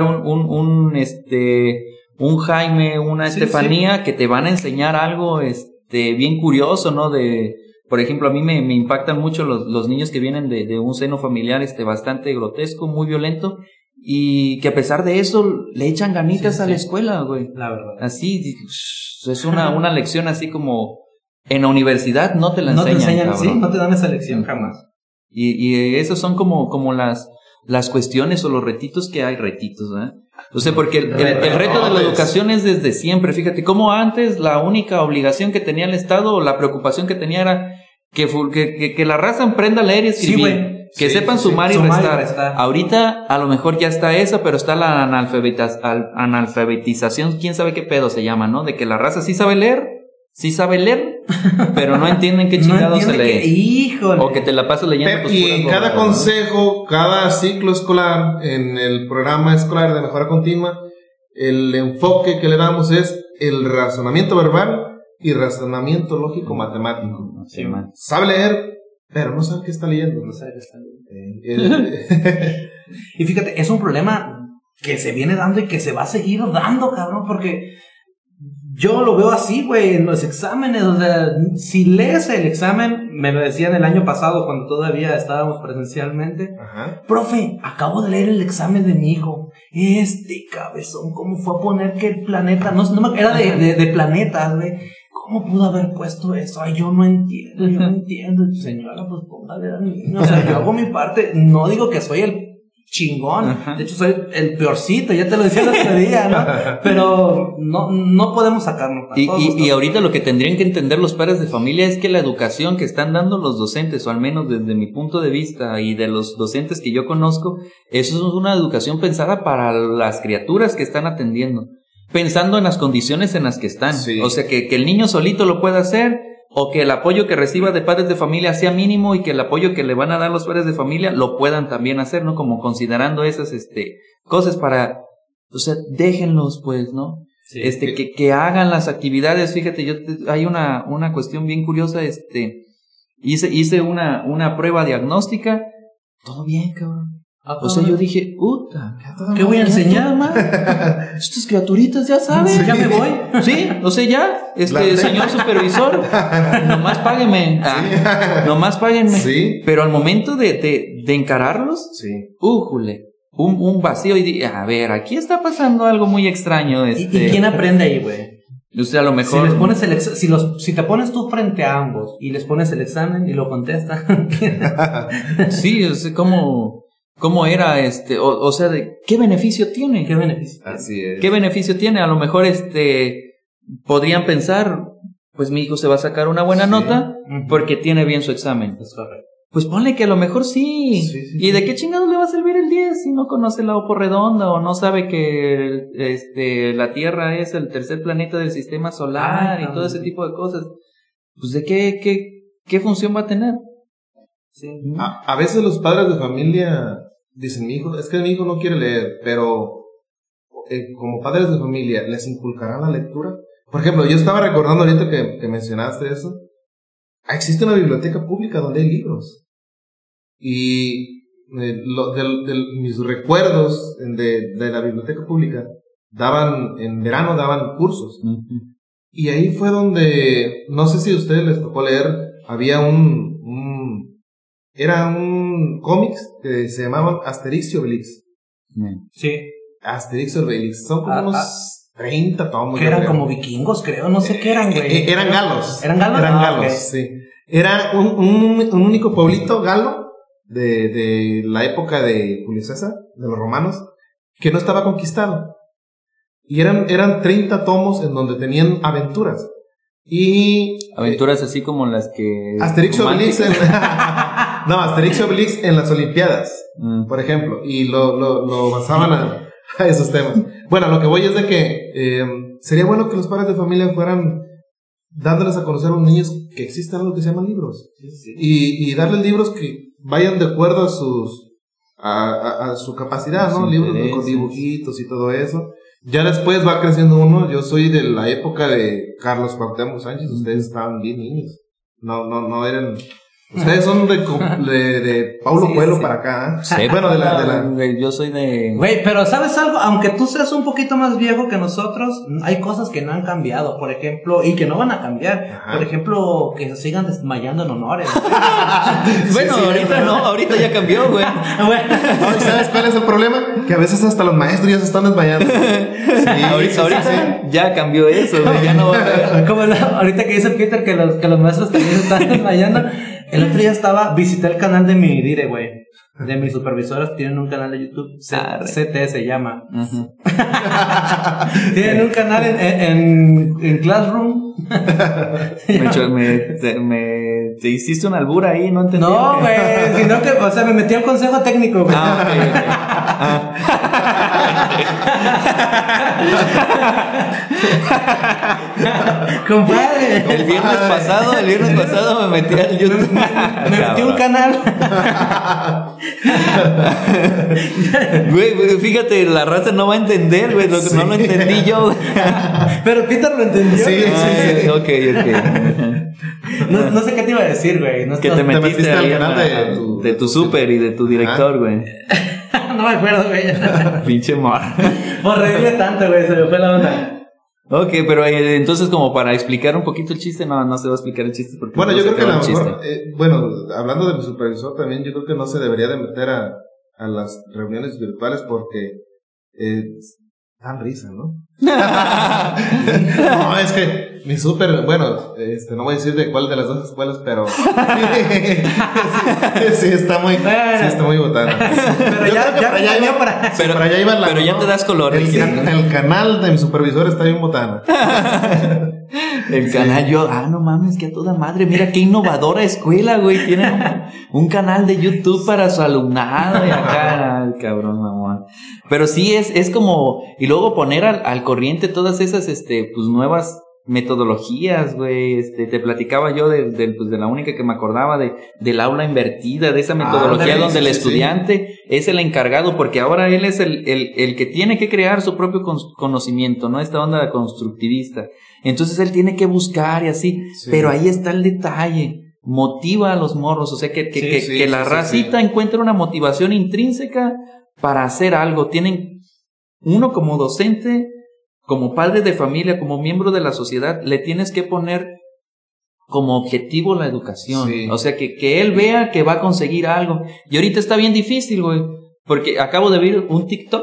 un Jaime, una Estefanía, que te van a enseñar algo, bien curioso, ¿no? Por ejemplo, a mí me impactan mucho los niños que vienen de un seno familiar, bastante grotesco, muy violento, y que a pesar de eso, le echan ganitas a la escuela, güey. La verdad. Así, es una lección así como, en la universidad no te la No te enseñan, cabrón. sí, no te dan esa lección jamás. Y esos son como las cuestiones o los retitos que hay, ¿eh? O sea, porque el reto de la educación es desde siempre. Fíjate, como antes la única obligación que tenía el Estado o la preocupación que tenía era que la raza aprenda a leer y escribir. Sí, güey. Que Sí, sepan sí, sumar y sumar y restar. restar. Ahorita a lo mejor ya está esa, pero está la analfabetización, quién sabe qué pedo se llama, ¿no? De que la raza sí sabe leer, pero no entienden qué chingados se lee. Híjole. O que te la pasas leyendo. pues, Y puras en cada bobadas, ¿no? consejo, cada ciclo escolar, en el programa escolar de mejora continua, el enfoque que le damos es el razonamiento verbal y razonamiento lógico matemático. Sí, man. Sabe leer, pero no sabe qué está leyendo. No sabe qué está leyendo. Y fíjate, es un problema que se viene dando y que se va a seguir dando, cabrón, porque yo lo veo así, güey, en los exámenes. O sea, si lees el examen, me lo decían el año pasado cuando todavía estábamos presencialmente. Ajá. Profe, acabo de leer el examen de mi hijo. Cabezón, ¿cómo fue a poner que el planeta? Era de planetas, güey. ¿Cómo pudo haber puesto eso? Ay, yo no entiendo. Señora, pues póngale al niño. O sea, yo hago mi parte. No digo que soy el chingón. Ajá. De hecho, soy el peorcito. Ya te lo decía el otro día, ¿no? Pero no podemos sacarnos. Y ahorita lo que tendrían que entender los padres de familia es que la educación que están dando los docentes, o al menos desde mi punto de vista y de los docentes que yo conozco, eso es una educación pensada para las criaturas que están atendiendo, pensando en las condiciones en las que están. Sí. O sea, que el niño solito lo pueda hacer, o que el apoyo que reciba de padres de familia sea mínimo, y que el apoyo que le van a dar los padres de familia lo puedan también hacer, ¿no? Como considerando esas cosas para, o sea, déjenlos, pues, ¿no? Sí. Que hagan las actividades. Fíjate, hay una cuestión bien curiosa, hice una prueba diagnóstica, todo bien, cabrón. O sea, yo dije, puta, ¿qué voy a enseñar, man? Estas criaturitas ya saben, Sí. ya me voy. Sí, o sea, ya, señor supervisor, nomás páguenme. Nomás páguenme. Sí. Pero al momento de encararlos, Sí. újule, un vacío y a ver, aquí está pasando algo muy extraño. ¿Y quién aprende ahí, güey? O sea, a lo mejor. Si les pones si te pones tú frente a ambos y les pones el examen y lo contestan. Sí, o sea, ¿cómo era o sea, ¿qué beneficio tiene? ¿Qué beneficio? Así es. ¿Qué beneficio tiene? A lo mejor podrían pensar, pues mi hijo se va a sacar una buena nota porque tiene bien su examen. Es correcto. Pues ponle que a lo mejor sí. Sí. ¿Y de qué chingados le va a servir el 10 si no conoce la redonda o no sabe que la Tierra es el tercer planeta del sistema solar y todo ese tipo de cosas? Pues de qué función va a tener. Sí. A veces los padres de familia dicen, es que mi hijo no quiere leer, pero como padres de familia, ¿les inculcarán la lectura? Por ejemplo, yo estaba recordando ahorita que mencionaste eso. Existe una biblioteca pública donde hay libros. Y mis recuerdos de la biblioteca pública en verano daban cursos. Y ahí fue donde, no sé si a ustedes les tocó leer, había era un cómics que se llamaban Asterix y Obelix. Sí. Asterix y Obelix. Son como unos 30 tomos. Que eran como vikingos, creo. No sé qué eran, güey. Eran galos. ¿Eran galos? Eran galos, Okay. sí. Era un único pueblito galo de la época de Julio César, de los romanos, que no estaba conquistado. Y eran 30 tomos en donde tenían aventuras. Y Aventuras así como las que... Asterix y Obelix Asterix y Obelix en las Olimpiadas, por ejemplo, y lo basaban a esos temas. Bueno, lo que voy es de que sería bueno que los padres de familia fueran dándoles a conocer a los niños que existen algo que se llaman libros. Sí. Y darles libros que vayan de acuerdo a su capacidad, ¿no? Libros con dibujitos y todo eso. Ya después va creciendo uno. Yo soy de la época de Carlos Cuauhtémoc Sánchez. Ustedes estaban bien niños. No eran... Ustedes son de Paulo Coelho para acá, ¿eh? Sí, bueno, yo soy de... Güey, pero ¿sabes algo? Aunque tú seas un poquito más viejo que nosotros, hay cosas que no han cambiado, por ejemplo, y que no van a cambiar. Ajá. Por ejemplo, que se sigan desmayando en honores. Bueno, sí, ahorita no, ahorita ya cambió, güey. No, ¿sabes cuál es el problema? Que a veces hasta los maestros ya se están desmayando. Sí, ahorita ya cambió eso, güey. Ya no va a haber... Como ahorita que dice Peter que los maestros también se están desmayando. El otro día visité el canal de mi dire, güey. De mis supervisoras, tienen un canal de YouTube, CT se llama. Tienen un canal en Classroom. Te hiciste una albura ahí, no entendí. No, güey, sino que, o sea, me metí al consejo técnico, güey. Compadre. El viernes pasado me metí al YouTube. Me metí un canal. Güey, fíjate, la raza no va a entender, güey, lo que no lo entendí yo. Pero Peter lo entendió. Sí. Ok. No sé qué te iba a decir, güey. No, que te metiste al canal de tu super y de tu director, güey. No me acuerdo, güey. Pinche mor. Por reírme tanto, güey, se me fue la onda. Ok, pero entonces como para explicar un poquito el chiste, no se va a explicar el chiste porque bueno, yo creo que a lo mejor, hablando de mi supervisor también, yo creo que no se debería de meter a las reuniones virtuales porque dan risa, ¿no? No, es que mi no voy a decir de cuál de las dos escuelas, pero sí está muy botana. Pero ya te das color. El canal de mi supervisor está bien botana. El canal, no mames, que a toda madre, mira qué innovadora escuela, güey, tienen un canal de YouTube para su alumnado y acá, el cabrón, mamón. Pero sí es como, y luego poner al corriente todas esas, pues nuevas metodologías, güey, te platicaba yo de la única que me acordaba del aula invertida, de esa metodología donde el estudiante es el encargado, porque ahora él es el que tiene que crear su propio conocimiento, ¿no? Esta onda constructivista. Entonces él tiene que buscar y así, pero ahí está el detalle. motiva a los morros, o sea, que la racita sí. encuentre una motivación intrínseca para hacer algo. Tienen, uno como docente, como padre de familia, como miembro de la sociedad, le tienes que poner como objetivo la educación. Sí. O sea, que él vea que va a conseguir algo. Y ahorita está bien difícil, güey. Porque acabo de ver un TikTok.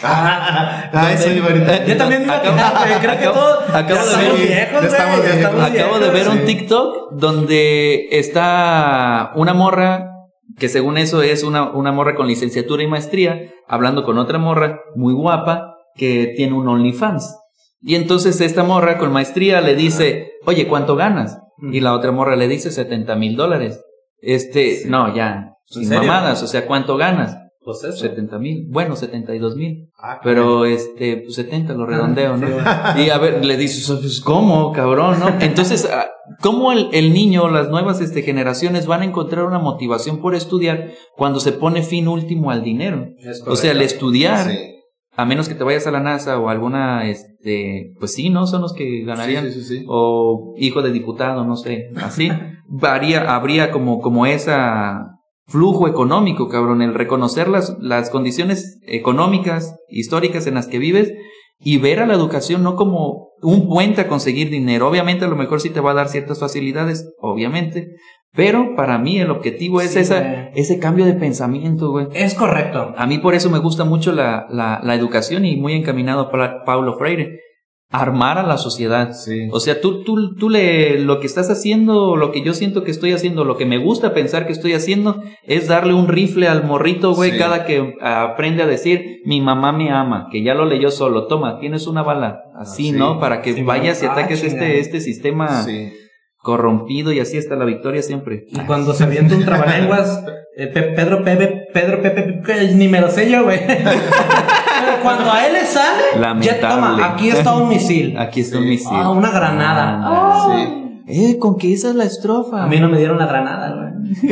Eso iba ahorita. Yo también me iba a quejar, güey. Creo que todos acabo de estamos ver- viejos, ya estamos güey. viejos. Acabo de ver un Sí. TikTok donde está una morra que según eso es una morra con licenciatura y maestría hablando con otra morra muy guapa que tiene un OnlyFans. Y entonces esta morra con maestría le dice, oye, ¿cuánto ganas? Y la otra morra le dice $70,000. No, ya, sin serio? mamadas, o sea, ¿cuánto ganas? Pues eso. 70,000, bueno, 72,000. Ah, Pero pues 70 lo redondeo, ¿no? Y a ver, le dices, pues, ¿cómo, cabrón, no? Entonces, ¿cómo el niño, las nuevas generaciones van a encontrar una motivación por estudiar cuando se pone fin último al dinero? Es O sea, el estudiar, Sí. a menos que te vayas a la NASA o alguna, pues sí, ¿no? Son los que ganarían. Sí. O hijo de diputado, no sé, así. Habría como esa flujo económico, cabrón, el reconocer las condiciones económicas, históricas en las que vives y ver a la educación no como un puente a conseguir dinero. Obviamente a lo mejor sí te va a dar ciertas facilidades, obviamente, pero para mí el objetivo es Sí, ese cambio de pensamiento, güey. Es correcto. A mí por eso me gusta mucho la educación y muy encaminado para Paulo Freire. Armar a la sociedad. Sí. O sea, tú lo que estás haciendo, lo que yo siento que estoy haciendo, lo que me gusta pensar que estoy haciendo, es darle un rifle al morrito, güey, Sí. cada que aprende a decir, mi mamá me ama, que ya lo leyó solo, toma, tienes una bala, así, Sí. ¿no? Para que Sí, vayas y ah, ataques chingada. este sistema Sí. corrompido y así hasta la victoria siempre. Y cuando se avienta un trabalenguas, Pedro Pepe, ni me lo sé yo, güey. Pero cuando a él le sale, ya Lamentable. toma, aquí está un misil. Aquí está un Sí. misil. Ah, una granada. Ah, Sí. con que esa es la estrofa. A mí no me dieron la granada, güey.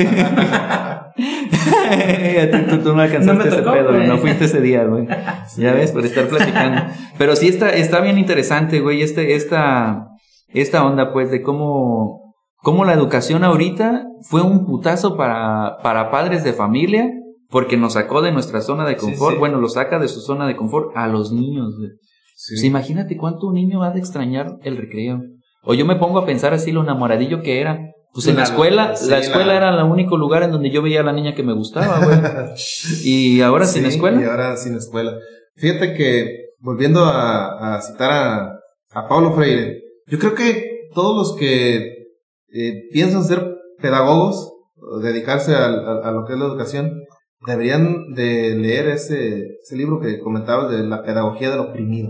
Tú no alcanzaste No me ese tocó, pedo, güey. no fuiste ese día, güey. Ya ves, por estar platicando. Pero sí está bien interesante, güey, esta onda, pues, de cómo la educación ahorita fue un putazo para padres de familia, porque nos sacó de nuestra zona de confort, sí. bueno, lo saca de su zona de confort a los niños, güey. Sí. Pues imagínate cuánto un niño ha de extrañar el recreo. O yo me pongo a pensar así lo enamoradillo que era. Pues en la escuela, sí, la escuela era el único lugar en donde yo veía a la niña que me gustaba, güey. Y ahora sin Sí, escuela. Y ahora sin escuela. Fíjate que, volviendo a citar a Paulo Freire, yo creo que todos los que piensan ser pedagogos, o dedicarse a lo que es la educación, deberían de leer ese libro que comentabas de la pedagogía del oprimido,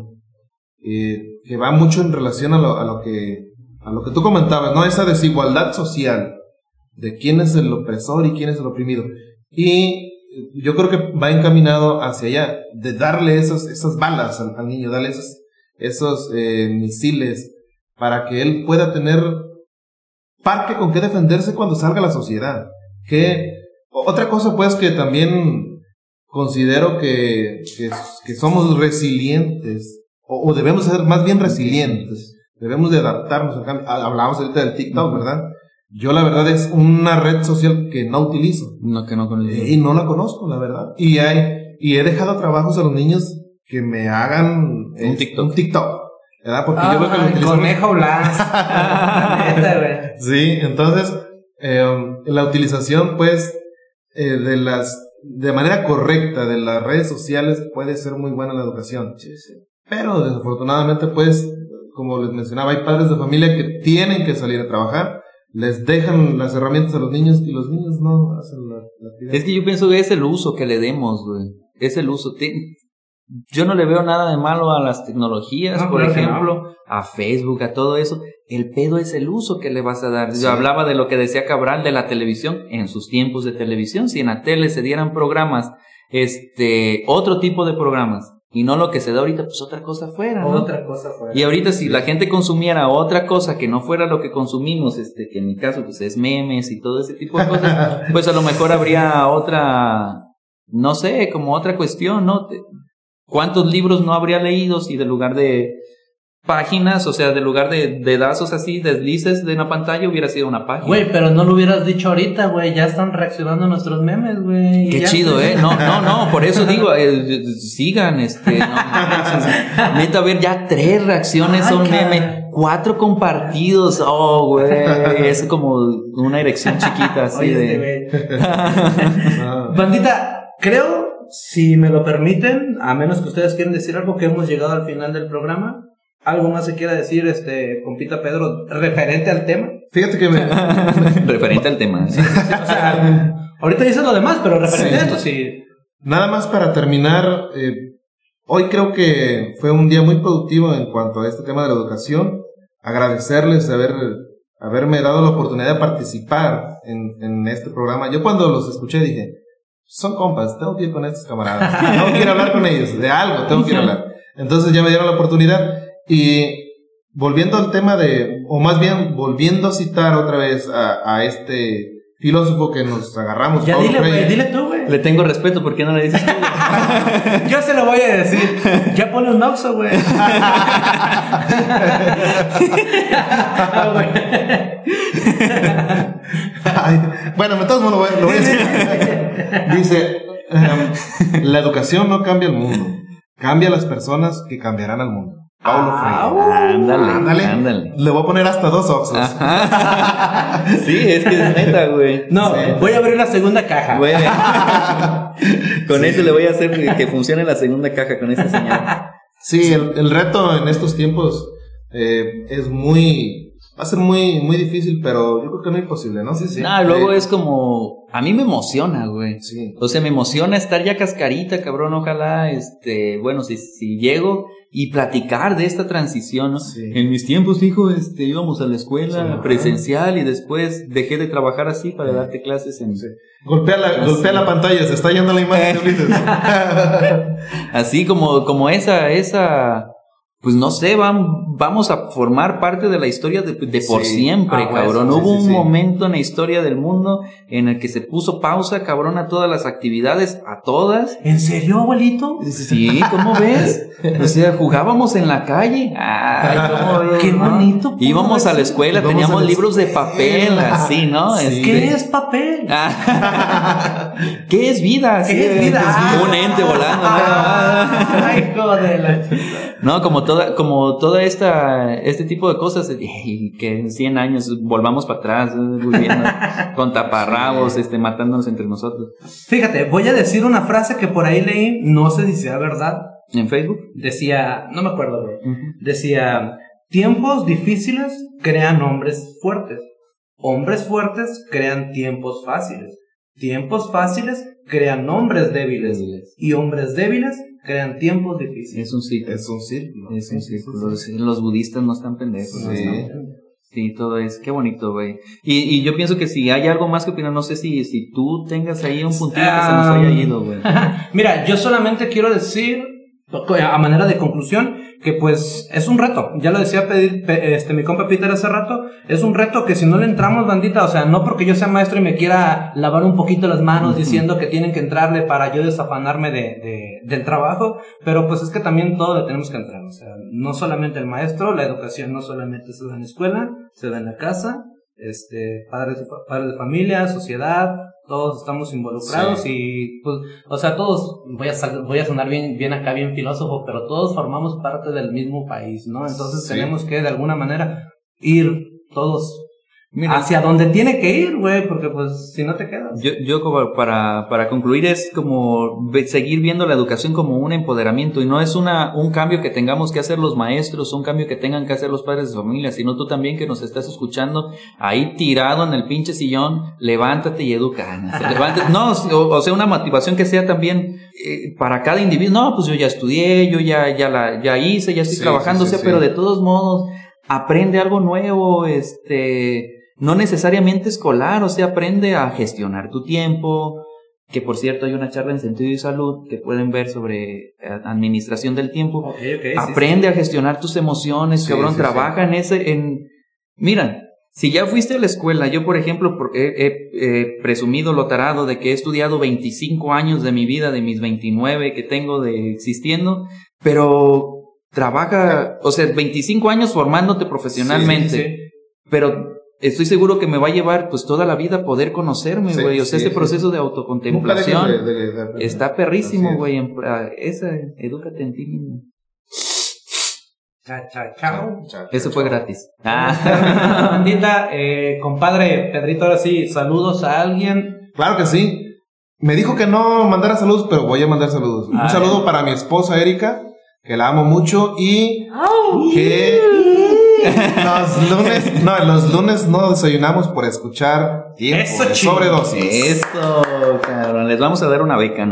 que va mucho en relación a lo que tú comentabas, ¿no? Esa desigualdad social de quién es el opresor y quién es el oprimido. Y yo creo que va encaminado hacia allá, de darle esas balas al niño, darle esos misiles para que él pueda tener parque con qué defenderse cuando salga a la sociedad. Otra cosa, pues, que también considero que somos resilientes, o debemos ser más bien resilientes, debemos de adaptarnos al cambio. Hablábamos ahorita del TikTok, ¿verdad? Yo, la verdad, es una red social que no utilizo. No, que no con el... Y no la conozco, la verdad. Y he dejado trabajos a los niños que me hagan un TikTok. ¿Verdad? Porque yo veo que lo el utilizan. conejo Blas. Neta, güey. Sí, entonces, la utilización, pues, de manera correcta de las redes sociales puede ser muy buena en la educación. Pero, desafortunadamente, pues, como les mencionaba, hay padres de familia que tienen que salir a trabajar, les dejan las herramientas a los niños y los niños no hacen la actividad. Es que yo pienso que es el uso que le demos, güey. Es el uso. Yo no le veo nada de malo a las tecnologías, No, por claro que ejemplo, a Facebook, a todo eso. El pedo es el uso que le vas a dar. Sí. Yo hablaba de lo que decía Cabral de la televisión en sus tiempos de televisión. Si en la tele se dieran programas, otro tipo de programas, y no lo que se da ahorita, pues otra cosa fuera, ¿no? Otra cosa fuera. Y ahorita si la gente consumiera otra cosa que no fuera lo que consumimos, que en mi caso pues es memes y todo ese tipo de cosas, pues a lo mejor habría otra, no sé, como otra cuestión, ¿no? ¿Cuántos libros no habría leído si de lugar de páginas, o sea, de lugar de dedazos así, deslices de una pantalla, hubiera sido una página. Güey, pero no lo hubieras dicho ahorita, güey. Ya están reaccionando a nuestros memes, güey. Qué Ya chido, se- No, por eso digo, sigan, no manches. Neta, a ver, ya 3 reacciones Ay, son cara. meme, 4 compartidos, güey, es como una erección chiquita así Oye, de... güey. Bandita, creo, si me lo permiten, a menos que ustedes quieran decir algo, que hemos llegado al final del programa. ¿Algo más se quiera decir, compita Pedro, referente al tema? Fíjate que Referente al tema. O sea, ahorita dices lo demás, pero referente a esto, sí. nada más para terminar, hoy creo que fue un día muy productivo en cuanto a este tema de la educación. Agradecerles haberme dado la oportunidad de participar en este programa. Yo cuando los escuché dije, son compas, tengo que ir con estos camaradas, tengo que ir a hablar con ellos, de algo tengo que ir a hablar. Entonces ya me dieron la oportunidad. Y volviendo al tema o más bien volviendo a citar otra vez a este filósofo que nos agarramos. Ya Paulo dile, Freire. güey, dile tú, güey. Le tengo respeto, ¿por qué no le dices tú? Yo se lo voy a decir. Ya pone un Oxxo, güey. Ay, bueno, de todos modos lo voy a decir. Dice, la educación no cambia el mundo, cambia las personas que cambiarán al mundo. Paulo Freire. Ándale. Le voy a poner hasta 2 Oxxos. Sí, es que es neta, güey. No, Sí. voy a abrir la segunda caja. Güey. Con eso le voy a hacer que funcione la segunda caja con esta señal. Sí, el reto en estos tiempos va a ser muy, muy difícil, pero yo creo que no es imposible, ¿no? Sí. Luego es como, a mí me emociona, güey. Sí. O sea, me emociona estar ya cascarita, cabrón, ojalá, bueno, si llego y platicar de esta transición, ¿no? Sí. En mis tiempos, hijo, íbamos a la escuela Sí. presencial y después dejé de trabajar así para darte clases en... Sí. Golpea la pantalla, se está yendo la imagen de Ulises. Así como esa, pues no sé, vamos a formar parte de la historia de por Sí. siempre, Ah, cabrón. bueno, Hubo sí, un sí. momento en la historia del mundo en el que se puso pausa, cabrón, a todas las actividades, a todas. ¿En serio, abuelito? Sí, ¿cómo ves? O sea, jugábamos en la calle. Ay, ¿cómo ves? Qué no? bonito. pudo Íbamos a la haber escuela, Íbamos teníamos a la libros de papel, escuela. así, ¿no? Sí. ¿Qué es papel? ¿Qué es vida? Sí, ¿Qué es vida? Un ente volando. Ay, joder, la chica. No, como toda este tipo de cosas, y que en 100 años volvamos para atrás, volviendo con taparrabos, matándonos entre nosotros. Fíjate, voy a decir una frase que por ahí leí, no sé si sea verdad. ¿En Facebook? Decía, no me acuerdo, güey. Decía, tiempos difíciles crean hombres fuertes. Hombres fuertes crean tiempos fáciles. Tiempos fáciles crean hombres débiles. Y hombres débiles crean tiempos difíciles. Es un ciclo. Es un círculo. Es un círculo. Los budistas no están pendejos. Sí. ¿no? Sí, todo es. Qué bonito, güey. Y yo pienso que si hay algo más que opinar, no sé si tú tengas ahí un puntillo que se nos haya ido, güey. Mira, yo solamente quiero decir, a manera de conclusión, que pues es un reto. Ya lo decía mi compa Peter hace rato, es un reto que si no le entramos, bandita, o sea, no porque yo sea maestro y me quiera lavar un poquito las manos diciendo que tienen que entrarle para yo desafanarme del trabajo, pero pues es que también todo le tenemos que entrar. O sea, no solamente el maestro, la educación no solamente se da en la escuela, se da en la casa, padres de familia, sociedad, todos estamos involucrados. Sí. Y pues, o sea, todos, voy a sonar bien acá, bien filósofo, pero todos formamos parte del mismo país, ¿no? Entonces Sí. tenemos que de alguna manera ir todos Mira, hacia donde tiene que ir, güey, porque pues si no te quedas. yo como para concluir es como seguir viendo la educación como un empoderamiento y no es un cambio que tengamos que hacer los maestros, un cambio que tengan que hacer los padres de familia, sino tú también que nos estás escuchando ahí tirado en el pinche sillón, levántate y educa. Levántate. No, o sea, una motivación que sea también para cada individuo. No, pues yo ya estudié, yo ya hice, ya estoy Sí, trabajando, sí, o sea, sí. pero de todos modos aprende algo nuevo, no necesariamente escolar, o sea, aprende a gestionar tu tiempo, que por cierto hay una charla en Sentido y Salud que pueden ver sobre administración del tiempo. Okay, Aprende a gestionar tus emociones, Sí, cabrón, sí, trabaja mira, si ya fuiste a la escuela, yo por ejemplo he presumido lo tarado de que he estudiado 25 años de mi vida, de mis 29 que tengo de existiendo, pero trabaja, o sea, 25 años formándote profesionalmente, pero estoy seguro que me va a llevar pues toda la vida poder conocerme, güey. O sea, este proceso de autocontemplación está perrísimo, güey. Edúcate en ti mismo. Chao. Eso fue gratis. Bandita, compadre Pedrito, ahora sí, saludos a alguien. Claro que sí. Me dijo que no mandara saludos, pero voy a mandar saludos. Un saludo para mi esposa Erika, que la amo mucho y que los lunes no desayunamos por escuchar Tiempo de Sobredosis. Eso, cabrón. Les vamos a dar una beca, ¿no?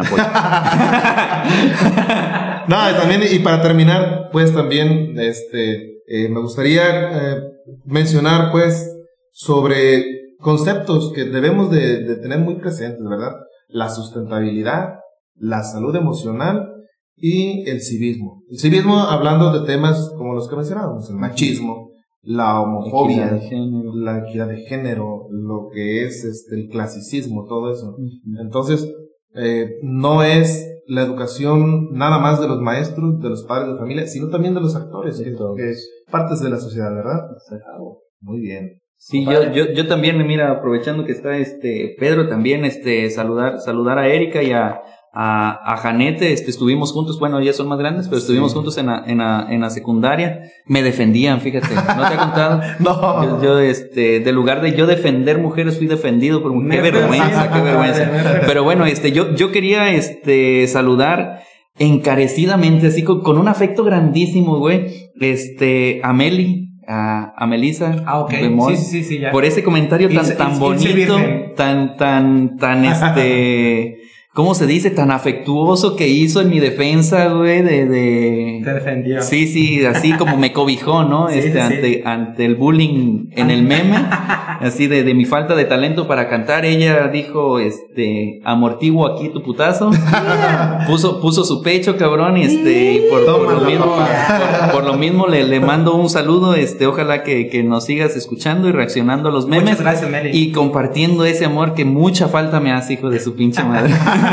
No, también, y para terminar, pues también, me gustaría mencionar, pues, sobre conceptos que debemos de tener muy presentes, ¿verdad? La sustentabilidad, la salud emocional y el civismo. El civismo hablando de temas como los que mencionábamos, el machismo, la homofobia, la equidad de género, lo que es el clasicismo, todo eso. Entonces, no es la educación nada más de los maestros, de los padres de familia, sino también de los actores, que partes de la sociedad, ¿verdad? Muy bien. Sí, yo también, mira, aprovechando que está Pedro, también saludar a Erika y a Janete. Estuvimos juntos, bueno, ya son más grandes, pero estuvimos juntos en la secundaria. Me defendían, fíjate, ¿no te he contado? No. Yo de lugar de yo defender mujeres, fui defendido por mujeres. Qué vergüenza. Pero bueno, yo quería saludar encarecidamente, así con un afecto grandísimo, güey, a Meli, a Melissa, okay. Sí, ya. Por ese comentario tan bonito, tan ¿cómo se dice? Tan afectuoso que hizo en mi defensa, güey, Te defendió. Sí, así como me cobijó, ¿no? Ante el bullying en el meme, así de mi falta de talento para cantar, ella dijo, amortiguo aquí tu putazo. Puso su pecho, cabrón, y por lo mismo le mando un saludo, ojalá que nos sigas escuchando y reaccionando a los memes. Muchas gracias, Meli. Y compartiendo ese amor que mucha falta me hace, hijo de su pinche madre.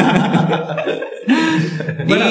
Bueno.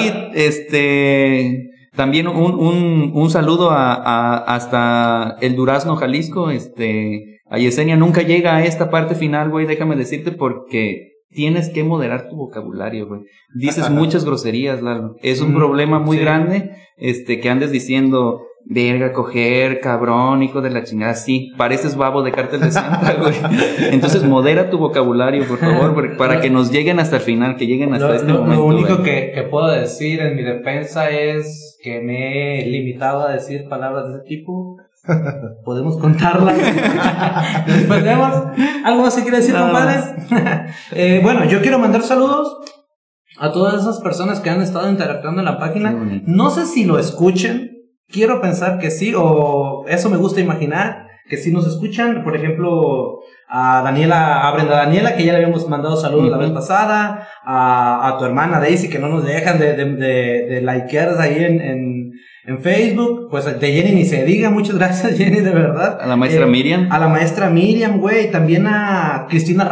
Y también un saludo hasta el Durazno, Jalisco. A Yesenia nunca llega a esta parte final, güey, déjame decirte, porque tienes que moderar tu vocabulario, güey. Dices muchas groserías, Lalo. Es un problema muy grande, que andes diciendo verga, coger, cabrón, hijo de la chingada. Sí, pareces babo de Cártel de Santa, güey. Entonces modera tu vocabulario, por favor, para que nos lleguen hasta el final, que lleguen hasta este momento. Lo único que puedo decir en mi defensa es que me he limitado a decir palabras de ese tipo. Podemos contarlas. Después vemos. ¿Algo más que quiere decir, compadre? Bueno, yo quiero mandar saludos a todas esas personas que han estado interactuando en la página. No sé si lo escuchen. Quiero pensar que sí, o eso me gusta imaginar, que sí nos escuchan. Por ejemplo, a Brenda Daniela, que ya le habíamos mandado saludos la vez pasada, a tu hermana Daisy, que no nos dejan de likear ahí en Facebook, pues de Jenny ni se diga, muchas gracias Jenny, de verdad. A la maestra Miriam. A la maestra Miriam, güey, también a Cristina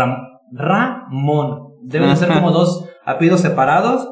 Ramón. Deben ser como dos apellidos separados.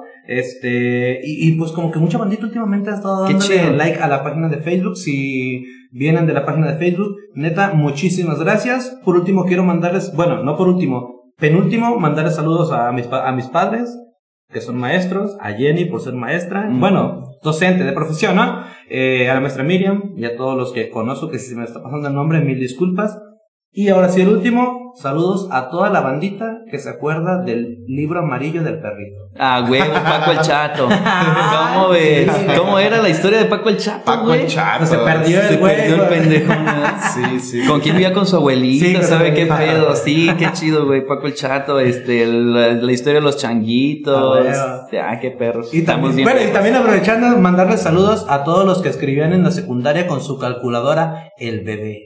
Y pues como que mucha bandita últimamente ha estado dándole like a la página de Facebook. Si vienen de la página de Facebook, neta, muchísimas gracias. Por último quiero mandarles, penúltimo, mandarles saludos a mis padres, que son maestros, a Jenny por ser maestra, docente de profesión, ¿no? A la maestra Miriam y a todos los que conozco, que si se me está pasando el nombre, mil disculpas. Y ahora sí, el último, saludos a toda la bandita que se acuerda del libro amarillo del perrito. Ah, huevo, Paco el Chato. ¿Cómo ves? ¿Cómo era la historia de Paco el Chato? Paco el Chato. Se perdió el pendejo. Sí. ¿Con quién vivía? Con su abuelita, ¿sabe qué pedo? Sí, qué chido, güey. Paco el Chato, la historia de los changuitos. Qué perros. Y también aprovechando, mandarles saludos a todos los que escribían en la secundaria con su calculadora, el bebé.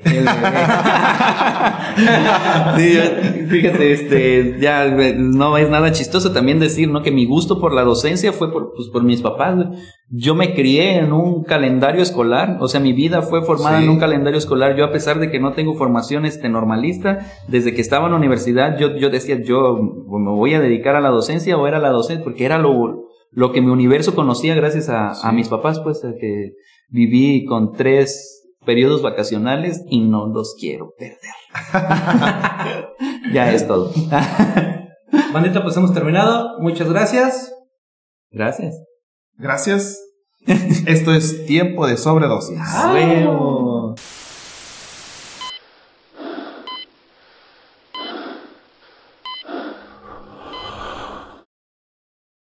Sí, fíjate, ya no es nada chistoso también decir, ¿no? Que mi gusto por la docencia fue por mis papás, güey. Yo me crié en un calendario escolar, o sea, mi vida fue formada en un calendario escolar. Yo, a pesar de que no tengo formación normalista, desde que estaba en la universidad, yo decía, yo me voy a dedicar a la docencia, o era la docencia, porque era lo lo que mi universo conocía gracias a mis papás, pues, a que viví con 3 periodos vacacionales y no los quiero perder. Ya es todo. Bandita, pues hemos terminado. Muchas gracias. Gracias. Gracias. Esto es Tiempo de Sobredosis. ¡Huevo!